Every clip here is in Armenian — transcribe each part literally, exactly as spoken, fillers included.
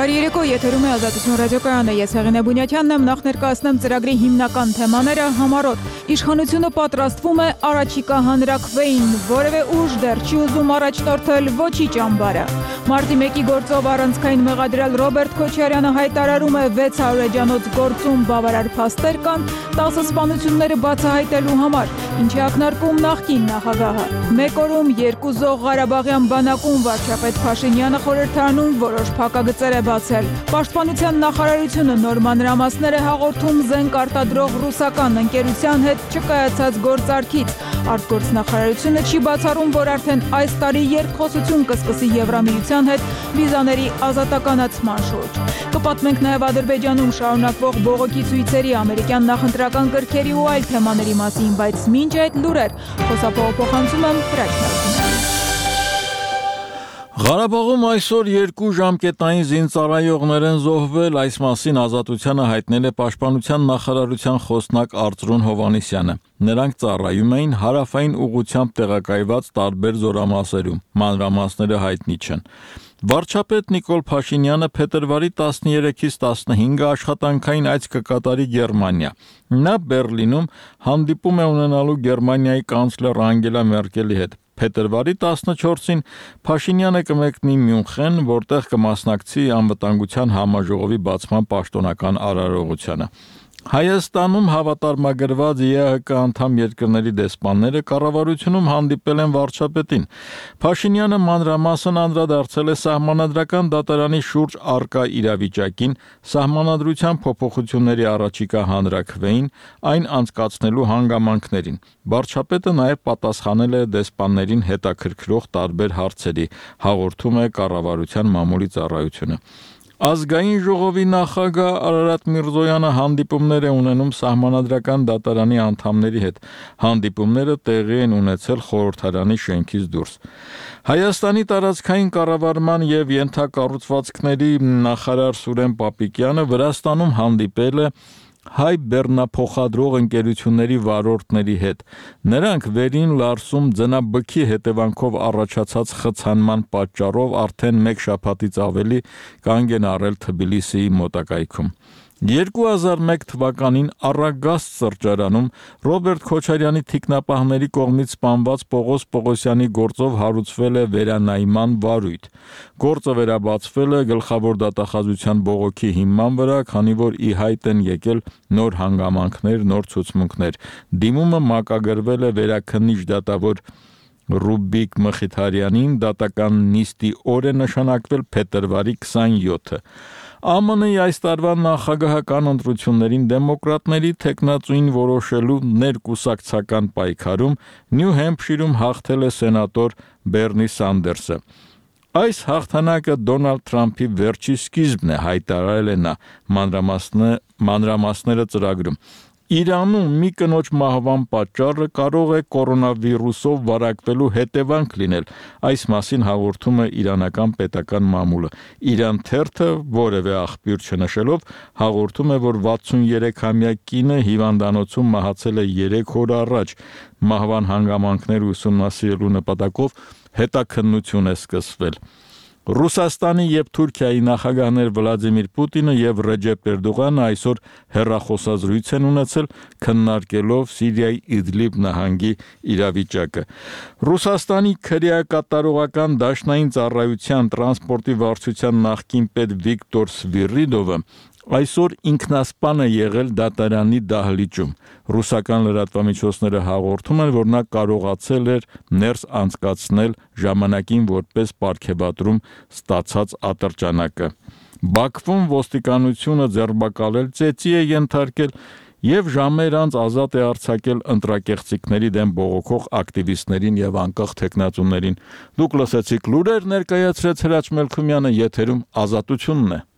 Բարի երեկո, եթերում է Ազատություն ռադիոկայանը, ես Հեղինե Բունյաթյանն եմ, նախ ներկայացնեմ ծրագրի հիմնական թեմաները համառոտ։ Իշխանությունը պատրաստվում է առաջիկա հանրաքվեին, որևէ ուժ դեռ չի ուզում առաջնորդել ոչի ճամբարը։ Մարտի մեկի գործով առանցքային մեղադրյալ Ռոբերտ Քոչարյանը հայտարարում է վեց հարյուր էջանոց գործում բավարար փաստեր կան տասը սպանությունները բացահայտելու համար, ինչի ակնարկում նախկին նախագահը։ Մեկ օրում երկու զոհ Ղարաբաղյան բանակում վարչապետ Փաշինյանը խորհրդարանում որոշ փակագծեր է բացել։ Պաշտպանության նախարարությունը նոր մանրամասներ է հաղորդում զենք արտադրող ռուսական ընկերության հետ չկայացած գործարքից։ Արտգործնախարարությունը չի բացառում, որ արդեն այս տարի երկխոսություն կսկսի Եվրամիության հետ վիզաների ազատականացման շուրջ։ Կպատմենք նաև Ադրբեջանում շարունակվող բողոքի ցույցերի, ամերիկյան նախընտրական կրքերի ու այլ թեմաների մասին, բայց մինչ այդ լուրեր, խոսափողը փոխանցում եմ Հրաչնարդին։ Ղարաբաղում այսօր երկու ժամկետային զինծառայողներ են զոհվել, այս մասին Ազատությանը հայտնել է Պաշտպանության նախարարության խոսնակ Արծրուն Հովհաննիսյանը։ Նրանք ծառայում էին հարավային ուղղությամբ տեղակայված տարբեր զորամասերում, մանրամասները հայտնի չեն։ Վարչապետ Նիկոլ Փաշինյանը փետրվարի տասներեքից տասնհինգը աշխատանքային այց կկատարի Գերմանիա։ Նա Բերլինում հանդիպում է ունենալու Գերմանիայի կանցլեր Անգելա Մերկելի հետ։ Փետրվարի տասնչորսին Փաշինյանը կմեկնի Մյունխեն, որտեղ կմասնակցի անվտանգության համաժողովի բացման պաշտոնական արարողությանը։ Հայաստանում հավատարմագրված ԵԱՀԿ անդամ երկրների դեսպանները կառավարությունում հանդիպել են վարչապետին։ Փաշինյանը մանրամասն անդրադարձել է սահմանադրական դատարանի շուրջ առկա իրավիճակին, սահմանադրության փոփոխությունների առաջիկա հանրաքվեին, այն անցկացնելու հանգամանքներին։ Վարչապետը նաև պատասխանել է դեսպաններին հետաքրքրող տարբեր հարցերի, հաղորդում է կառավարության մամուլի ծառայությունը։ Ազգային ժողովի նախագահ Արարատ Միրզոյանը հանդիպումներ է ունենում սահմանադրական դատարանի անդամների հետ։ Հանդիպումները տեղի են ունեցել խորհրդարանի շենքից դուրս։ Հայաստանի տարածքային կառավարման և ենթակառուցվածքների նախարար Սուրեն Պապիկյանը Վրաստանում հանդիպել է հայ բեռնափոխադրող ընկերությունների վարորդների հետ։ Նրանք Վերին Լարսում ձնաբքի հետևանքով առաջացած խցանման պատճառով արդեն մեկ շաբաթից ավելի կանգ են առել Թբիլիսիի մոտակայքում։ երկու հազար մեկ թվականին Առագաստ սրճարանում Ռոբերտ Քոչարյանի թիկնապահների կողմից սպանված Պողոս Պողոսյանի գործով հարուցվել է վերանայման վարույթ։ Գործը վերաբացվել է գլխավոր դատախազության բողոքի հիման վրա, քանի որ ի հայտ են եկել նոր հանգամանքներ, նոր ցուցմունքներ։ Դիմումը մակագրվել է վերաքննիչ դատավոր Ռուբիկ Մխիթարյանին, դատական նիստի օր է նշանակվել փետրվարի քսանյոթը։ ԱՄՆ-ի այս տարվա նախագահական ընտրություններին դեմոկրատների թեկնածուին որոշելու ներկուսակցական պայքարում Նյու Հեմփշիրում հաղթել է սենատոր Բերնի Սանդերսը։ Այս հաղթանակը Դոնալդ Թրամփի վերջի սկիզբն է, հայտարարել է նա, մանրամասները ծրագրում։ Իրանում մի կնոջ մահվան պատճառը կարող է կորոնավիրուսով վարակվելու հետևանք լինել, այս մասին հաղորդում է իրանական պետական մամուլը։ Իրան թերթը, որևէ աղբյուր չնշելով, հաղորդում է, որ վաթսուներեքամյա կինը հիվանդանոցում մահացել է երեք օր առաջ։ Մահվան հանգամանքները ուսումնասիրելու նպատակով հետաքննություն է սկսվել։ Ռուսաստանի և Թուրքիայի նախագահներ Վլադիմիր Պուտինը և Ռեջեփ Էրդողանը այսօր հեռախոսազրույց են ունեցել, քննարկելով Սիրիայի Իդլիբ նահանգի իրավիճակը։ Ռուսաստանի քրեակատարողական դաշնային ծառայության տրանսպորտի վարչության նախկին պետ Վիկտոր Սվիրիդովը այսօր ինքնասպան է եղել դատարանի դահլիճում։ Ռուսական լրատվամիջոցները հաղորդում են, որ նա կարողացել էր ներս անցկացնել ժամանակին որպես պարգևատրում ստացած ատրճանակը։ Բաքվում ոստիկանությունը ձերբակալել ծեծի է ենթարկել և ժամեր անց ազատ է արձակել ընտրակեղծիքների դեմ բողոքող ակտիվիստներին և անկախ թեկնածուներին։ Դուք լսեցիք լուրեր, ներկայացրեց Հրաչ Մելքումյանը, եթերում Ազատությունն է։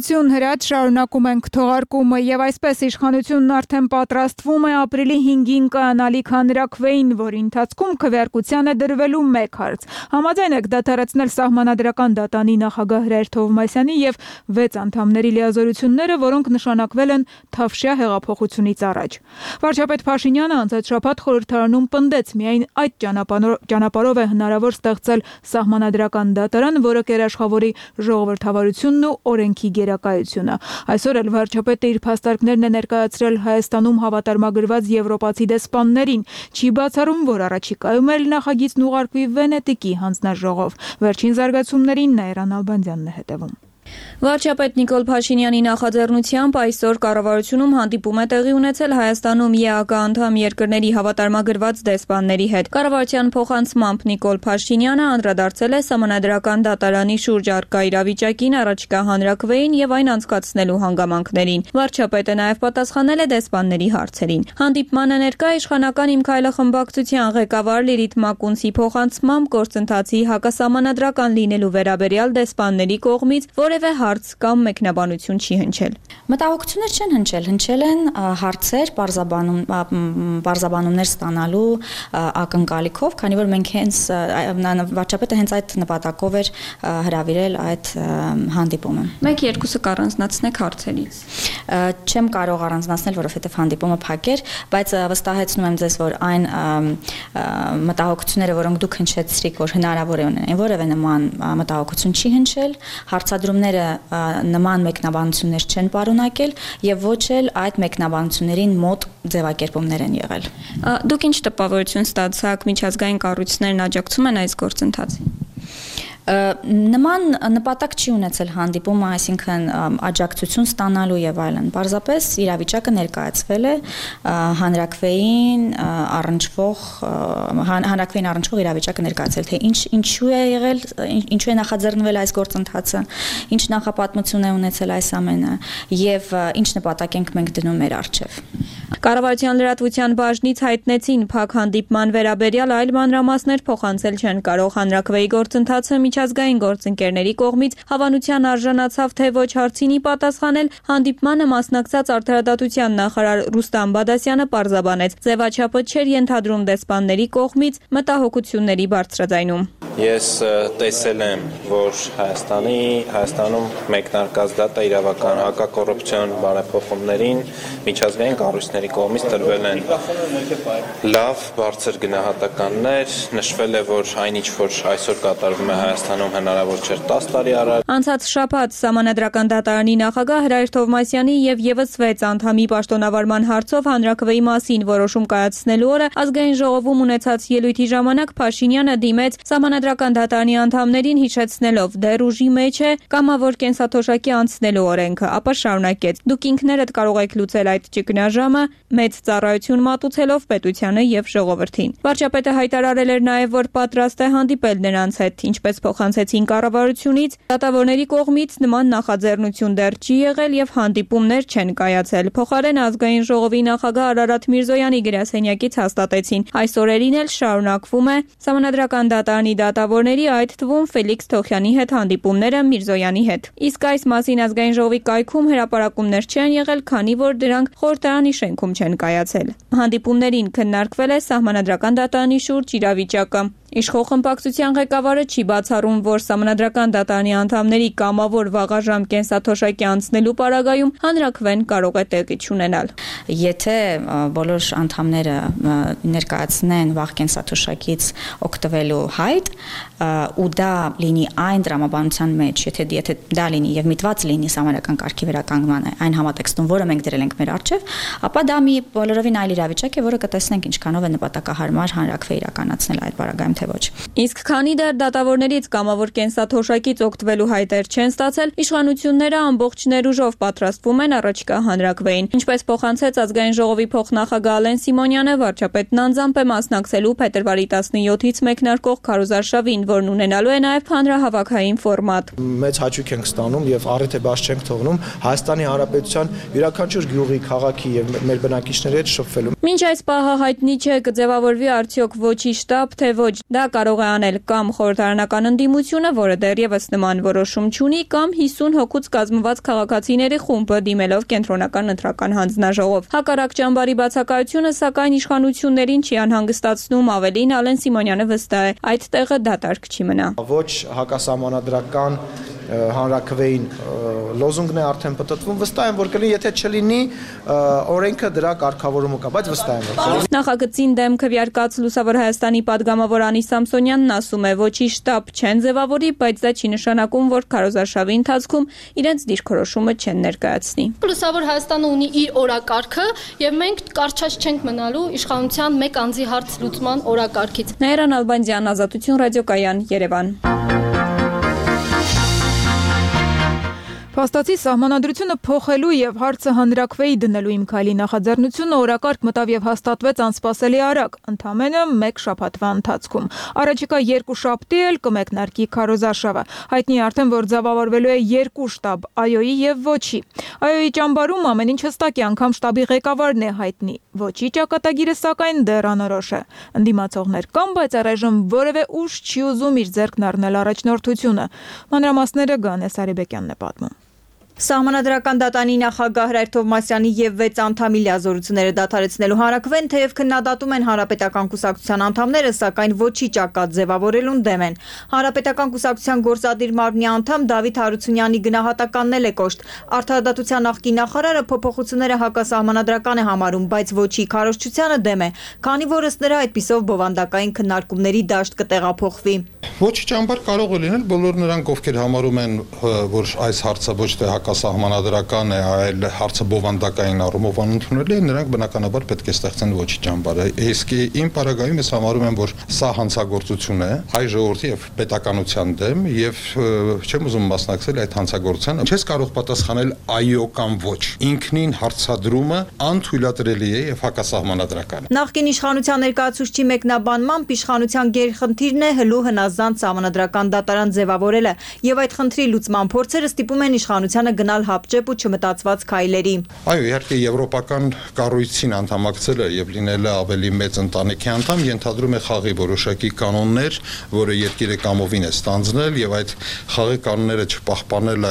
Բարություն հրաց, շարունակում ենք թողարկումը եւ այսպես իշխանությունն արդեն պատրաստվում է ապրիլի հինգին կայանալիք հանրաքվեին, որի ընթացքում քվեարկության է դրվելու մեկ հարց։ Համաձայն եք դադարեցնել Սահմանադրական դատանի նախագահ Հրայր Թովմասյանի եւ վեց անդամների լիազորությունները, որոնք նշանակվել են Թավշյա հեղափոխությունից առաջ։ Վարչապետ Փաշինյանը անցած շաբաթ խորհրդարանում պնդեց, միայն այդ ճանապարհով է հնարավոր ստեղծել Սահմանադրական դատարան, որը կերաշխավորի ժողովրդավարությունն ու օրենքի գերակայությունը։ Այսօր էլ վարչապետը իր փաստարկներն է ներկայացրել Հայաստանում հավատարմագրված եվրոպացի դեսպաններին։ Չի բացառում, որ առաջիկայում էլ նախագիծն ուղարկվի Վենետիկի հանձնաժողով։ Վերջին զարգացումներին Նաիրա Նալբանդյանն է հետևում։ Վարչապետ Նիկոլ Փաշինյանի նախաձեռնությամբ այսօր կառավարությունում հանդիպում է տեղի ունեցել Հայաստանում ԵԱԿ անդամ երկրների հավատարմագրված դեսպանների հետ։ Կառավարության փոխանցմամբ Նիկոլ Փաշինյանը անդրադարձել է Սահմանադրական դատարանի շուրջ առկա իրավիճակին, առաջիկա հանրաքվեին եւ այն անցկացնելու հանգամանքներին։ Վարչապետը նաեւ պատասխանել է դեսպանների հարցերին։ Հանդիպմանը ներկա իշխանական Իմ քայլը խմբակցության ղեկավար Լիլիթ Մակունցի փոխանցմամբ գործընթացի հակասահմանադրական լինելու վերաբերյալ դեսպանների կողմից որևէ հարց կամ մեկնաբանություն չի հնչել։ Մտահոգություններ չեն հնչել, հնչել են հարցեր, բարձաբանում, բարձաբանումներ ստանալու ակնկալիքով, քանի որ մենք հենց վարչապետը հենց այդ նպատակով էր հրավիրել այդ հանդիպումը։ Մեկ երկուսը կառանձնացնեք հարցերից։ Չեմ կարող առանձնացնել, որովհետև հանդիպումը փակ էր, բայց վստահեցնում եմ ձեզ, որ այն մտահոգությունները, որոնք դուք հնչեցրիք, որ հնարավոր է ունենային, որևէ նման մտահոգություն չի հնչել, հարցադրումները նման մեկնաբանություններ չեն պարունակել եւ ոչ էլ այդ մեկնաբանություններին մոտ ձևակերպումներ են եղել։ Դուք ինչ տպավորություն ստացաք, միջազգային կառույցներն աջակցում են այս գործընթացին։ Նման նպատակ չի ունեցել հանդիպումը, այսինքն աջակցություն ստանալու եւ այլն։ Պարզապես իրավիճակը ներկայացվել է հանրաքվեին առնչվող հանրաքվեին առնչվող իրավիճակը ներկայացել, թե ինչ ինչու է եղել, ինչու է նախաձեռնվել այս գործընթացը, ինչ նախապատմություն է ունեցել այս ամենը եւ ինչ նպատակ ենք մենք դնում մեր առջեւ։ Կառավարության լրատվության բաժնից հայտնեցին փակ հանդիպման վերաբերյալ այլ մանրամասներ փոխանցել չեն կարող։ Հանրաքվեի գործընթացը միջազգային գործընկերների կողմից հավանության արժանացավ, թե ոչ հարցին ի պատասխանել հանդիպմանը մասնակցած արդարադատության նախարար Ռուստամ Բադասյանը պարզաբանեց, ձևաչափը չէր ենթադրում դեսպանների կողմից մտահոգությունների բարձրաձայնում։ Ես տեսել եմ, որ Հայաստանի Հայաստանում մեկնարկած դատա իրավական հակակոռուպցիոն բարեփոխումներին միջազգային կառույցների կողմից տրվել են լավ, բարձր գնահատականներ, նշվել է, որ այնինչ որ այսօր կատարվում է Հայաստանում հնարավոր չէր տասը տարի առաջ։ Անցած շաբաթ Սահմանադրական դատարանի նախագահ Հրայր Թովմասյանի եւ եւս վեց անդամի պաշտոնավարման հարցով հանրաքվեի մասին որոշում կայացնելու օրը ազգային ժողովում ունեցած ելույթի ժամանակ Փաշինյանը դիմեց Սահմանադրական դատարանի անդամներին հիշեցնելով դեռ ուժի մեջ է կամավոր կենսաթոշակի անցնելու օրենքը, ապա շարունակեց. Դուք ինքներդ կարող եք լուծել այդ ճգնաժամը մեծ ծառայություն մատուցելով պետությանը եւ ժողովրդին։ Վարչապետը հայտարարել էր նաեւ, որ պատրաստ է հանդիպել նրանց հետ, ինչպես փոխանցեցին կառավարությունից, դատավորների կողմից նման նախաձեռնություն դեռ չի եղել եւ հանդիպումներ չեն կայացել։ Փոխարեն ազգային ժողովի նախագահ Արարատ Միրզոյանի գրասենյակից հաստատեցին. այս օրերին էլ շարունակվում է Սահմանադրական դատարանի դատավորների, այդ թվում Ֆելիքս Թոխյանի հետ հանդիպումները Միրզոյանի հետ։ Իսկ այս մասին ազգային ժողովի կայքում հրապարակումներ չեն եղել, քանի որ դրանք խորհրդարանի շենքում չեն կայացել։ Հանդիպումներին քննարկվել է Սահմանադրական դատարանի շուրջ իրավիճակը։ Իշխող խմբակցության ղեկավարը չի բացառում, որ Սահմանադրական դատարանի անդամների կամավոր վաղաժամ կենսաթոշակի անցնելու պարագայում հանրաքվեն կարող է տեղի չունենալ։ Եթե բոլոր անդամները ներկայացնեն վաղ կենսաթոշակից օգտվելու հայտ, ու դա լինի այն դրամաբանության մեջ, եթե եթե դա լինի եւ միտված լինի Սահմանադրական կարգի վերականգնման այն համատեքստում, որը մենք դրել ենք մեր առջեւ, ապա դա մի բոլորովին այլ իրավիճակ է, որը կտեսնենք ինչքանով է նպատակահարմար հանրաքվե իրականացնել այդ պարագայում թե ոչ։ Իսկ քանի դեռ դատավորներից կամավոր կենսաթոշակից օգտվելու հայտեր չեն ստացել, իշխանությունները ամբողջ ներուժով պատրաստվում են առաջիկա հանրաքվեին։ Ինչպես փոխանցեց ազգային ժողովի փոխնախագահ Ալեն Սիմոնյանը, վարչապետն անձամբ է մասնակցելու փետրվարի տասնյոթից մեկնարկող քարոզարշավին, որն ունենալու է նաև հանրահավաքային ֆորմատ։ Մեծ հաճույք ենք ստանում եւ առիթ է բաց չենք թողնում Հայաստանի Հանրապետության յուրաքանչյուր գյուղի, քաղաքի եւ մեր բնակիչների հետ շփվելու։ Մինչ այս պահը հայտնի չէ կձևավորվի արդյոք ոչի շտաբ, թե ոչ Դա կարող է անել կամ խորհրդարանական ընդդիմությունը, որը դեռևս նման որոշում չունի, կամ հիսուն հոգուց կազմված քաղաքացիների խումբը դիմելով կենտրոնական ընտրական հանձնաժողով։ Հակառակ ճամբարի բացակայությունը, սակայն իշխանություններին չի անհանգստացնում, ավելին Ալեն Սիմոնյանը վստահ է, այդ տեղը դատարկ չի մնա։ Ոչ հակասահմանադրական հանրաքվեին լոզունգն է արդեն պատտվում, վստահ եմ, որ կլինի, եթե չլինի օրենքը դրա կարգավորումը կա, բայց վստահ եմ, որ Նախագծին դեմ քվեարկած Լուսավոր Հայաստանի падգամավոր Անի Սամսոնյանն ասում է, ոչի շտաբ չեն ձևավորի, բայց դա չի նշանակում, որ քարոզարշավի ընթացքում իրենց դիրքորոշումը չեն ներկայացնի։ Լուսավոր Հայաստանը ունի իր օրակարգը, եւ մենք կարճած չենք մնալու իշխանության մեկ անձի հարց լուծման օրակարգից։ Նաիրան Ալբանդյան, Ազատություն ռադիոկայան, Երևան։ Փաստացի սահմանադրությունը փոխելու եւ հարցը հանրաքվեի դնելու իմ քայլի նախաձեռնությունը օրակարգ մտավ եւ հաստատվեց անսպասելի արագ, ընդամենը մեկ շաբաթվա ընթացքում։ Առաջիկա երկու շաբթի էլ կմեկնարկի քարոզարշավը։ Հայտնի արդեն, որ ձևավորվելու է երկու շտաբ՝ ԱՅՈ-ի եւ Ոչի։ ԱՅՈ-ի ճամբարում ամեն ինչ հստակ է, անգամ շտաբի ղեկավարն է հայտնի։ Ոչի ճակատագիրը սակայն դեռ անորոշ է։ Ընդդիմացողներ կան, բայց առայժմ որևէ ուժ չի ուզում իր ձեռքն առնել առաջնորդությունը։ Մանրամասները Գանե Սարիբեկյանն է պատմում։ Սահմանադրական դատանի նախագահ Հրայր Թովմասյանի եւ վեց անդամի լիազորությունները դադարեցնելու հանրաքվեն թեև քննադատում են Հանրապետական կուսակցության անդամները, սակայն ոչի ճակատ ձևավորելուն դեմ են։ Հանրապետական կուսակցության գործադիր մարմնի անդամ Դավիթ Հարությունյանի գնահատականն էլ է կոշտ։ Արդարադատության նախկին նախարարը փոփոխությունները հակասահմանադրական է համարում, բայց ոչի քարոզչությանը դեմ է, քանի որ ըստ նրա այդպիսով բովանդակային քննարկումների դաշտ կտեղափոխվի։ Ոչի ճամբար կարող է լինել բոլոր նրանք, ովքեր համարում են, որ այս հարցը ոչ թե հակասահմանադրական է, այլ հարցը բովանդակային առումով անընդունելի է, նրանք բնականաբար պետք է ստեղծեն ոչի ճամբարը։ Իսկ իմ պարագայում ես համարում եմ, որ սա հանցագործություն է հայ ժողովրդի եւ պետականության դեմ եւ չեմ ուզում մասնակցել այդ հանցագործությանը։ Չես կարող պատասխանել այո կամ ոչ։ Ինքնին հարցադրումը անթույլատրելի է եւ հակասահմանադրական։ Նախկին իշխանության ներկայացուցչի մեկնաբանմամբ իշխանության գերխնդիրն է հլու հնազանդ սահմանադրական դատարան ձևավորելը եւ այդ խնդրի լուծման փորձերը ստիպում են իշխանությանը գնալ հապճեպ ու չմտածված քայլերի։ Այո, իհարկե եվրոպական կառույցին անդամակցելը եւ լինելը ավելի մեծ ընտանիքի անդամ ենթադրում է խաղի որոշակի կանոններ, որը երկիրը կամովին է ստանձնել եւ այդ խաղի կանոնները չպահպանելը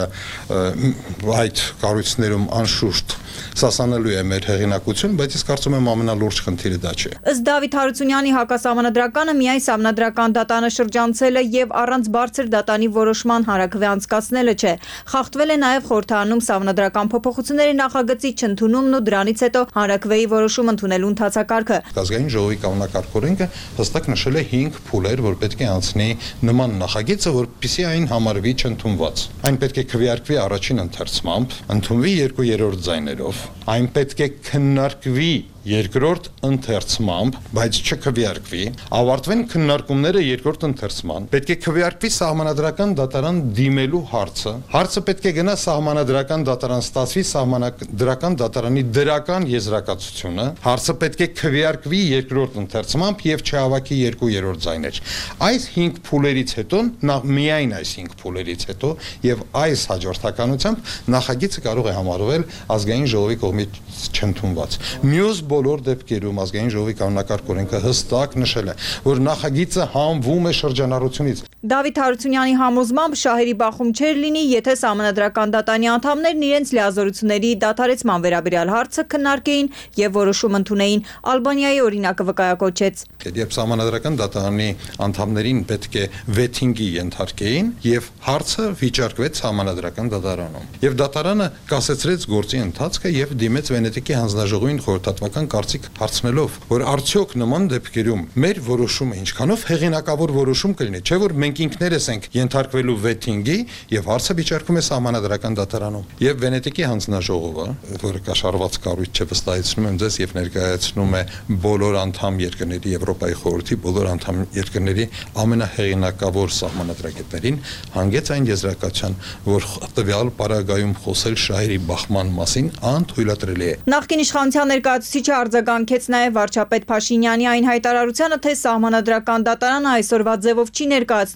այդ կառույցներում անշուշտ սասանելու է մեր հեղինակություն, բայց ես կարծում եմ ամենալուրջ խնդիրը դա չէ։ Ըստ Դավիթ Հարությունյանի հակասահմանադրականը միայն սահմանադրական դատանը շրջանցելը եւ առանց բարձր դատանի որոշման հանրաքվե անցկացնելը չէ։ Խախտվել է նաեւ խորհրդարանում սահմանադրական փոփոխությունների նախագծի չընդունումն ու դրանից հետո հանրաքվեի որոշում ընդունելու ընթացակարգը։ Ազգային ժողովի կանոնակարգ օրենքը հստակ նշել է հինգ փուլեր, որ պետք է անցնի նման նախագիծը, որպեսզի այն համարվի չընդունված։ Այն պետք է քվեարկվի առաջին ընթերցմամբ, ընդունվի երկու երրորդ ձայներով։ Այն պետք է քննարկվի երկրորդ ընթերցմամբ, բայց չքվեարկվի, ավարտվեն քննարկումները երկրորդ ընթերցման, պետք է քվեարկվի սահմանադրական դատարան դիմելու հարցը, հարցը պետք է գնա սահմանադրական դատարան, ստացվի սահմանադրական դատարանի դրական եզրակացությունը, հարցը պետք է քվեարկվի երկրորդ ընթերցմամբ եւ չհավաքի երկու երրորդ ձայներ։ Այս հինգ փուլերից հետո, միայն այս հինգ փուլերից հետո եւ այս հաջորդականությամբ նախագիծը կարող է համարվել ազգային ժողովի կողմից չընդունված։ Մյուս բոլոր դեպքերում ազգային ժողովի կանոնակարգ օրենքը հստակ նշել է, որ նախագիծը հանվում է շրջանառությունից։ Դավիթ Հարությունյանի համոզմամբ շահերի բախում չէր լինի, եթե սահմանադրական դատանի անդամներն իրենց լիազորությունների դադարեցման վերաբերյալ հարցը քննարկեին եւ որոշում ընդունեին։ Ալբանիայի օրինակը վկայակոչեց։ Երբ սահմանադրական դատարանի անդամներին պետք է վեթինգի ենթարկեին եւ հարցը վիճարկվեց սահմանադրական դատարանում։ Եվ դատարանը կասեցրեց գործի ընթացքը եւ դիմեց Վենետիկի հանձնաժողովին խորհրդատվական կարծիք հարցնելով, որ արդյոք նման դեպքերում մեր որոշումը ինչքանով հեղինակավոր որոշում կլինի, չէ՞ որ մենք ինքներս ենք ենթարկվելու վեթինգի եւ հարցը վիճարկվում է սահմանադրական դատարանում։ Եվ Վենետիկի հանձնաժողովը, որը կաշառված կառույց չէ, վստահեցնում եմ ձեզ, եւ ներկայացնում է բոլոր անդամ երկրների, Եվրոպայի խորհրդի բոլոր անդամ երկրների ամենահեղինակավոր սահմանադրագետներին, հանգեց այն եզրակացության, որ տվյալ պարագայում խոսել շահերի բախման մասին անթույլատրելի է։ Նախկին իշխանության ներկայացուցիչը արձագանքեց նաև վարչապետ Փաշինյանի այն հայտարարությանը, թե սահմանադրական դատարանը այսօրվա ձևով չի ներկայացնում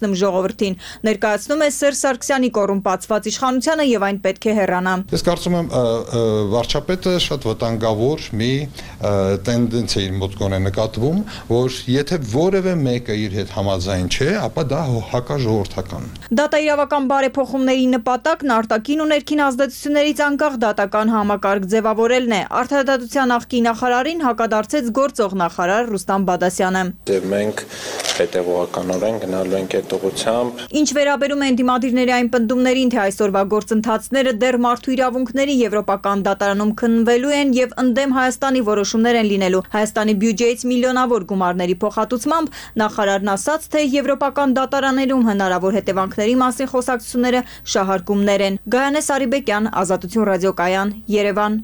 հասնում ժողովրդին։ Ներկայացնում է Սերժ Սարգսյանի կոռումպացված իշխանությունը եւ այն պետք է հեռանա։ Ես կարծում եմ վարչապետը շատ վտանգավոր մի տենդենցիա իր մոտ կոնե նկատվում, որ եթե որևէ մեկը իր հետ համաձայն չէ, ապա դա հակաժողովրդական։ Դատաիրավական բարեփոխումների նպատակն արտաքին ու ներքին ազդեցություններից անկախ դատական համակարգ ձևավորելն է։ Արդարադատության նախկին նախարարին հակադարձեց գործող նախարար Ռուստամ Բադասյանը։ Եվ մենք հետևողականորեն գնալու ենք այդ ուղղությամբ։ Ինչ վերաբերում է ընդդիմադիրների այն պնդումներին, թե այսօրվա գործընթացները դեռ մարդու իրավունքների եվրոպական դատարանում քննվելու են եւ ընդդեմ Հայաստանի որոշումներ են լինելու Հայաստանի բյուջեից միլիոնավոր գումարների փոխհատուցմամբ, նախարարն ասաց, թե եվրոպական դատարաններում հնարավոր հետևանքների մասին խոսակցությունները շահարկումներ են։ Գայանե Սարիբեկյան, Ազատություն ռադիոկայան, Երևան։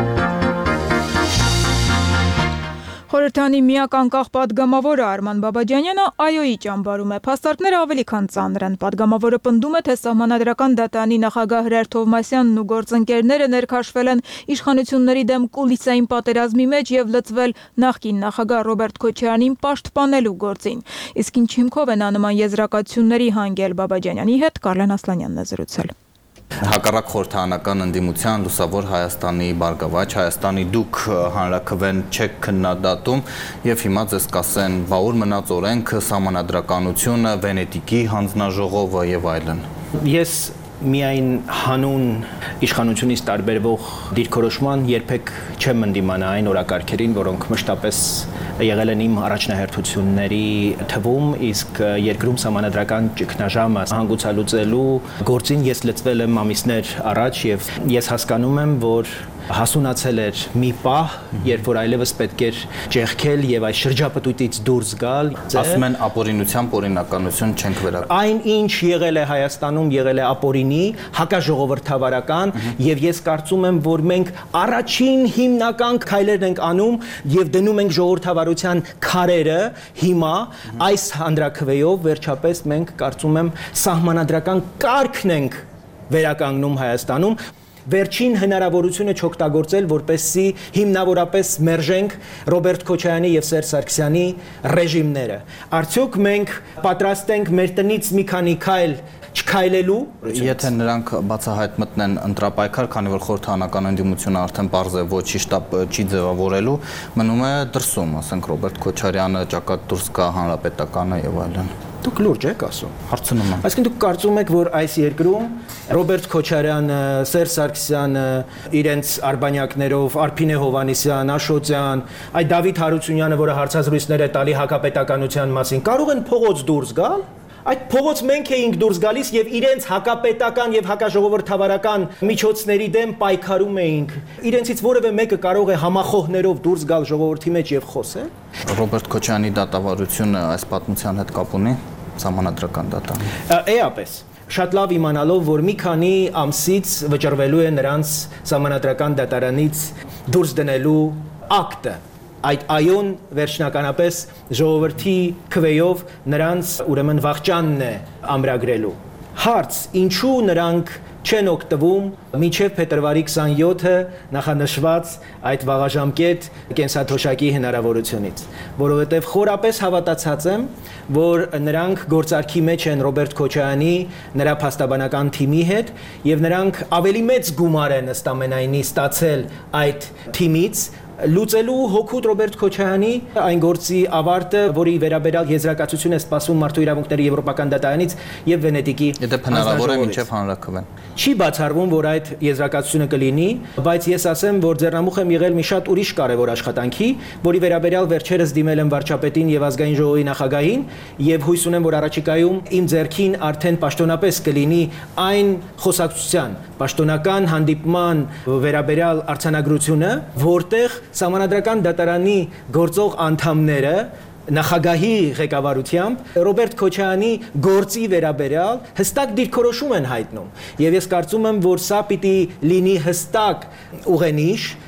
Խորհրդանի միակ անկախ պատգամավորը Արման Բաբաջանյանը այոյի ճամբարում է։ Փաստարկները ավելի քան ծանր են։ Պատգամավորը պնդում է, թե Սահմանադրական դատարանի նախագահ Հրայր Թովմասյանն ու գործընկերները ներքաշվել են իշխանությունների դեմ կուլիսային պատերազմի մեջ եւ լծվել նախկին նախագահ Ռոբերտ Քոչարյանին պաշտպանելու գործին։ Իսկ ինչ հիմքով են նման եզրակացությունների հանգել Բաբաջանյանի հետ Կարլեն Ասլանյանն է զրուցել։ Հակառակ խորհրդանական ընդդիմության լուսավոր Հայաստանի բարգավաճ Հայաստանի դուք հանրաքվեն չեք քննադատում եւ հիմա ձեզ կասեն բա ուր մնաց օրենքը, սահմանադրականությունը, Վենետիկի հանձնաժողովը եւ այլն։ Ես միայն հանուն իշխանությունից տարբերվող դիրքորոշման երբեք չեմ ընդդիմանա այն օրակարգերին, որոնք մշտապես եղել են իմ առաջնահերթությունների թվում, իսկ երկրում սահմանադրական ճգնաժամը հանգուցալուծելու գործին ես լծվել եմ ամիսներ առաջ եւ ես հասկանում եմ, որ հասունացել էր մի պահ, երբ որ այլևս պետք էր ճեղքել եւ այս շրջապտույտից դուրս գալ։ Ասում են ապօրինությամբ օրինականություն չենք վերագրում։ Այն ինչ եղել է Հայաստանում, եղել է ապօրինի, հակաժողովրդավարական եւ ես կարծում եմ, որ մենք առաջին հիմնական քայլերն ենք անում եւ դնում ենք ժողովրդավարության քարերը հիմա այս հանրաքվեով վերջապես մենք կարծում եմ սահմանադրական կարգն ենք վերականգնում Հայաստանում։ Վերջին հնարավորությունը չօգտագործել, որպեսզի հիմնավորապես մերժենք Ռոբերտ Քոչարյանի եւ Սերժ Սարգսյանի ռեժիմները։ Արդյոք մենք պատրաստ ենք մեր տնից մի քանի քայլ չքայլելու։ Եթե նրանք բացահայտ մտնեն ընտրապայքար, քանի որ խորհրդանական ընդդիմությունը արդեն պարզ է ոչի շտաբ չի ձևավորելու, մնում է դրսում, ասենք Ռոբերտ Քոչարյանը ճակատ դուրս գա հանրապետականը եւ այլն։ Դուք լուրջ եք ասում։ Հարցնում եմ։ Այսինքն դուք կարծում եք, որ այս երկրում Ռոբերտ Քոչարյանը, Սերժ Սարգսյանը, իրենց արբանյակներով, Արփինե Հովհաննիսյան, Աշոտյան, այդ Դավիթ Հարությունյանը, որը հարցազրույցներ է տալի հակապետականության մասին, կարող են փողոց դուրս գալ։ Այդ փողոց մենք էինք դուրս գալիս եւ իրենց հակապետական եւ հակաժողովրդավարական միջոցների դեմ պայքարում էինք։ Իրենցից որևէ մեկը կարող է համախոհներով դուրս գալ ժողովրդի մեջ եւ խոսել։ Ռոբերտ Քոչարյանի դատավարությունը այս պատմության հետ կապ ունի սահմանադրական դատարանի։ Էապես շատ լավ իմանալով, որ մի քանի ամսից վճռվելու է նրանց սահմանադրական դատարանից դուրս դնելու ակտը։ Այդ այոն վերջնականապես ժողովրդի քվեով նրանց ուրեմն վախճանն է ամրագրելու։ Հարց, ինչու նրանք չեն օգտվում մինչև փետրվարի քսաներկուը նախանշված այդ վաղաժամկետ կենսաթոշակի հնարավորությունից, որովհետև խորապես հավատացած եմ, որ նրանք գործարքի մեջ են Ռոբերտ Քոչարյանի նրա փաստաբանական թիմի հետ եւ նրանք ավելի մեծ գումար են ըստ ամենայնի ստացել այդ թիմից լուծելու հոգուտ Ռոբերտ Քոչարյանի այն գործի ավարտը, որի վերաբերյալ եզրակացություն է սպասում մարդու իրավունքների եվրոպական դատարանից եւ Վենետիկի։ Եթե հնարավոր է մինչև հանրաքվեն։ Չի բացառվում, որ այդ եզրակացությունը կլինի, բայց ես ասեմ, որ ձեռնամուխ եմ եղել մի շատ ուրիշ կարևոր աշխատանքի, որի վերաբերյալ վերջերս դիմել եմ վարչապետին եւ ազգային ժողովի նախագահին եւ հույս ունեմ, որ առաջիկայում իմ ձեռքին արդեն պաշտոնապես կլինի այն խոսակցության, պաշտոնական հանդիպման վերաբերյալ արձանագրությունը, որտեղ Սահմանադրական դատարանի գործող անդամները նախագահի ղեկավարությամբ Ռոբերտ Քոչարյանի գործի վերաբերյալ հստակ դիրքորոշում են հայտնում։ Եվ ես կարծում եմ, որ սա պիտի լինի հստակ ուղենիշ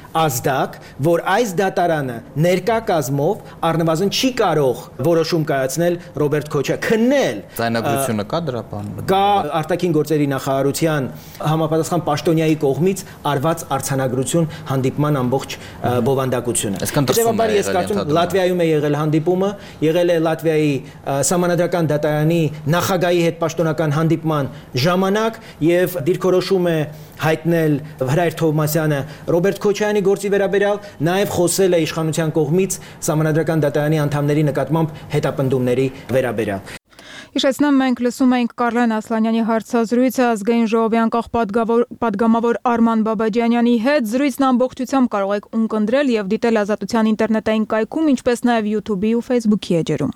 ազդակ, որ այս դատարանը ներկա կազմով առնվազն չի կարող որոշում կայացնել Ռոբերտ Քոչարյանը, քննել։ Ձայնագրությունը կա դրա բանը։ Կա արտաքին գործերի նախարարության համապատասխան պաշտոնյայի կողմից արված արձանագրություն հանդիպման ամբողջ բովանդակությունը։ Հետևաբար ես կարծում եմ Լատվիայում է եղել հանդիպումը, եղել է Լատվիայի սահմանադրական դատարանի նախագահի հետ պաշտոնական հանդիպման ժամանակ եւ դիրքորոշում է հայտնել Հրայր Թովմասյանը Ռոբերտ Քոչարյանի գործի վերաբերյալ, նաեւ խոսել է իշխանության կողմից սահմանադրական դատարանի անդամների նկատմամբ հետապնդումների վերաբերյալ։ Հիշեցնեմ, մենք լսում ենք Կարլեն Ասլանյանի հարցազրույցը ազգային ժողովի անկախ պատգամավոր Արման Բաբաջանյանի հետ։ Զրույցն ամբողջությամբ կարող եք ունկնդրել եւ դիտել Ազատության ինտերնետային կայքում, ինչպես նաեւ YouTube-ի ու Facebook-ի էջերում։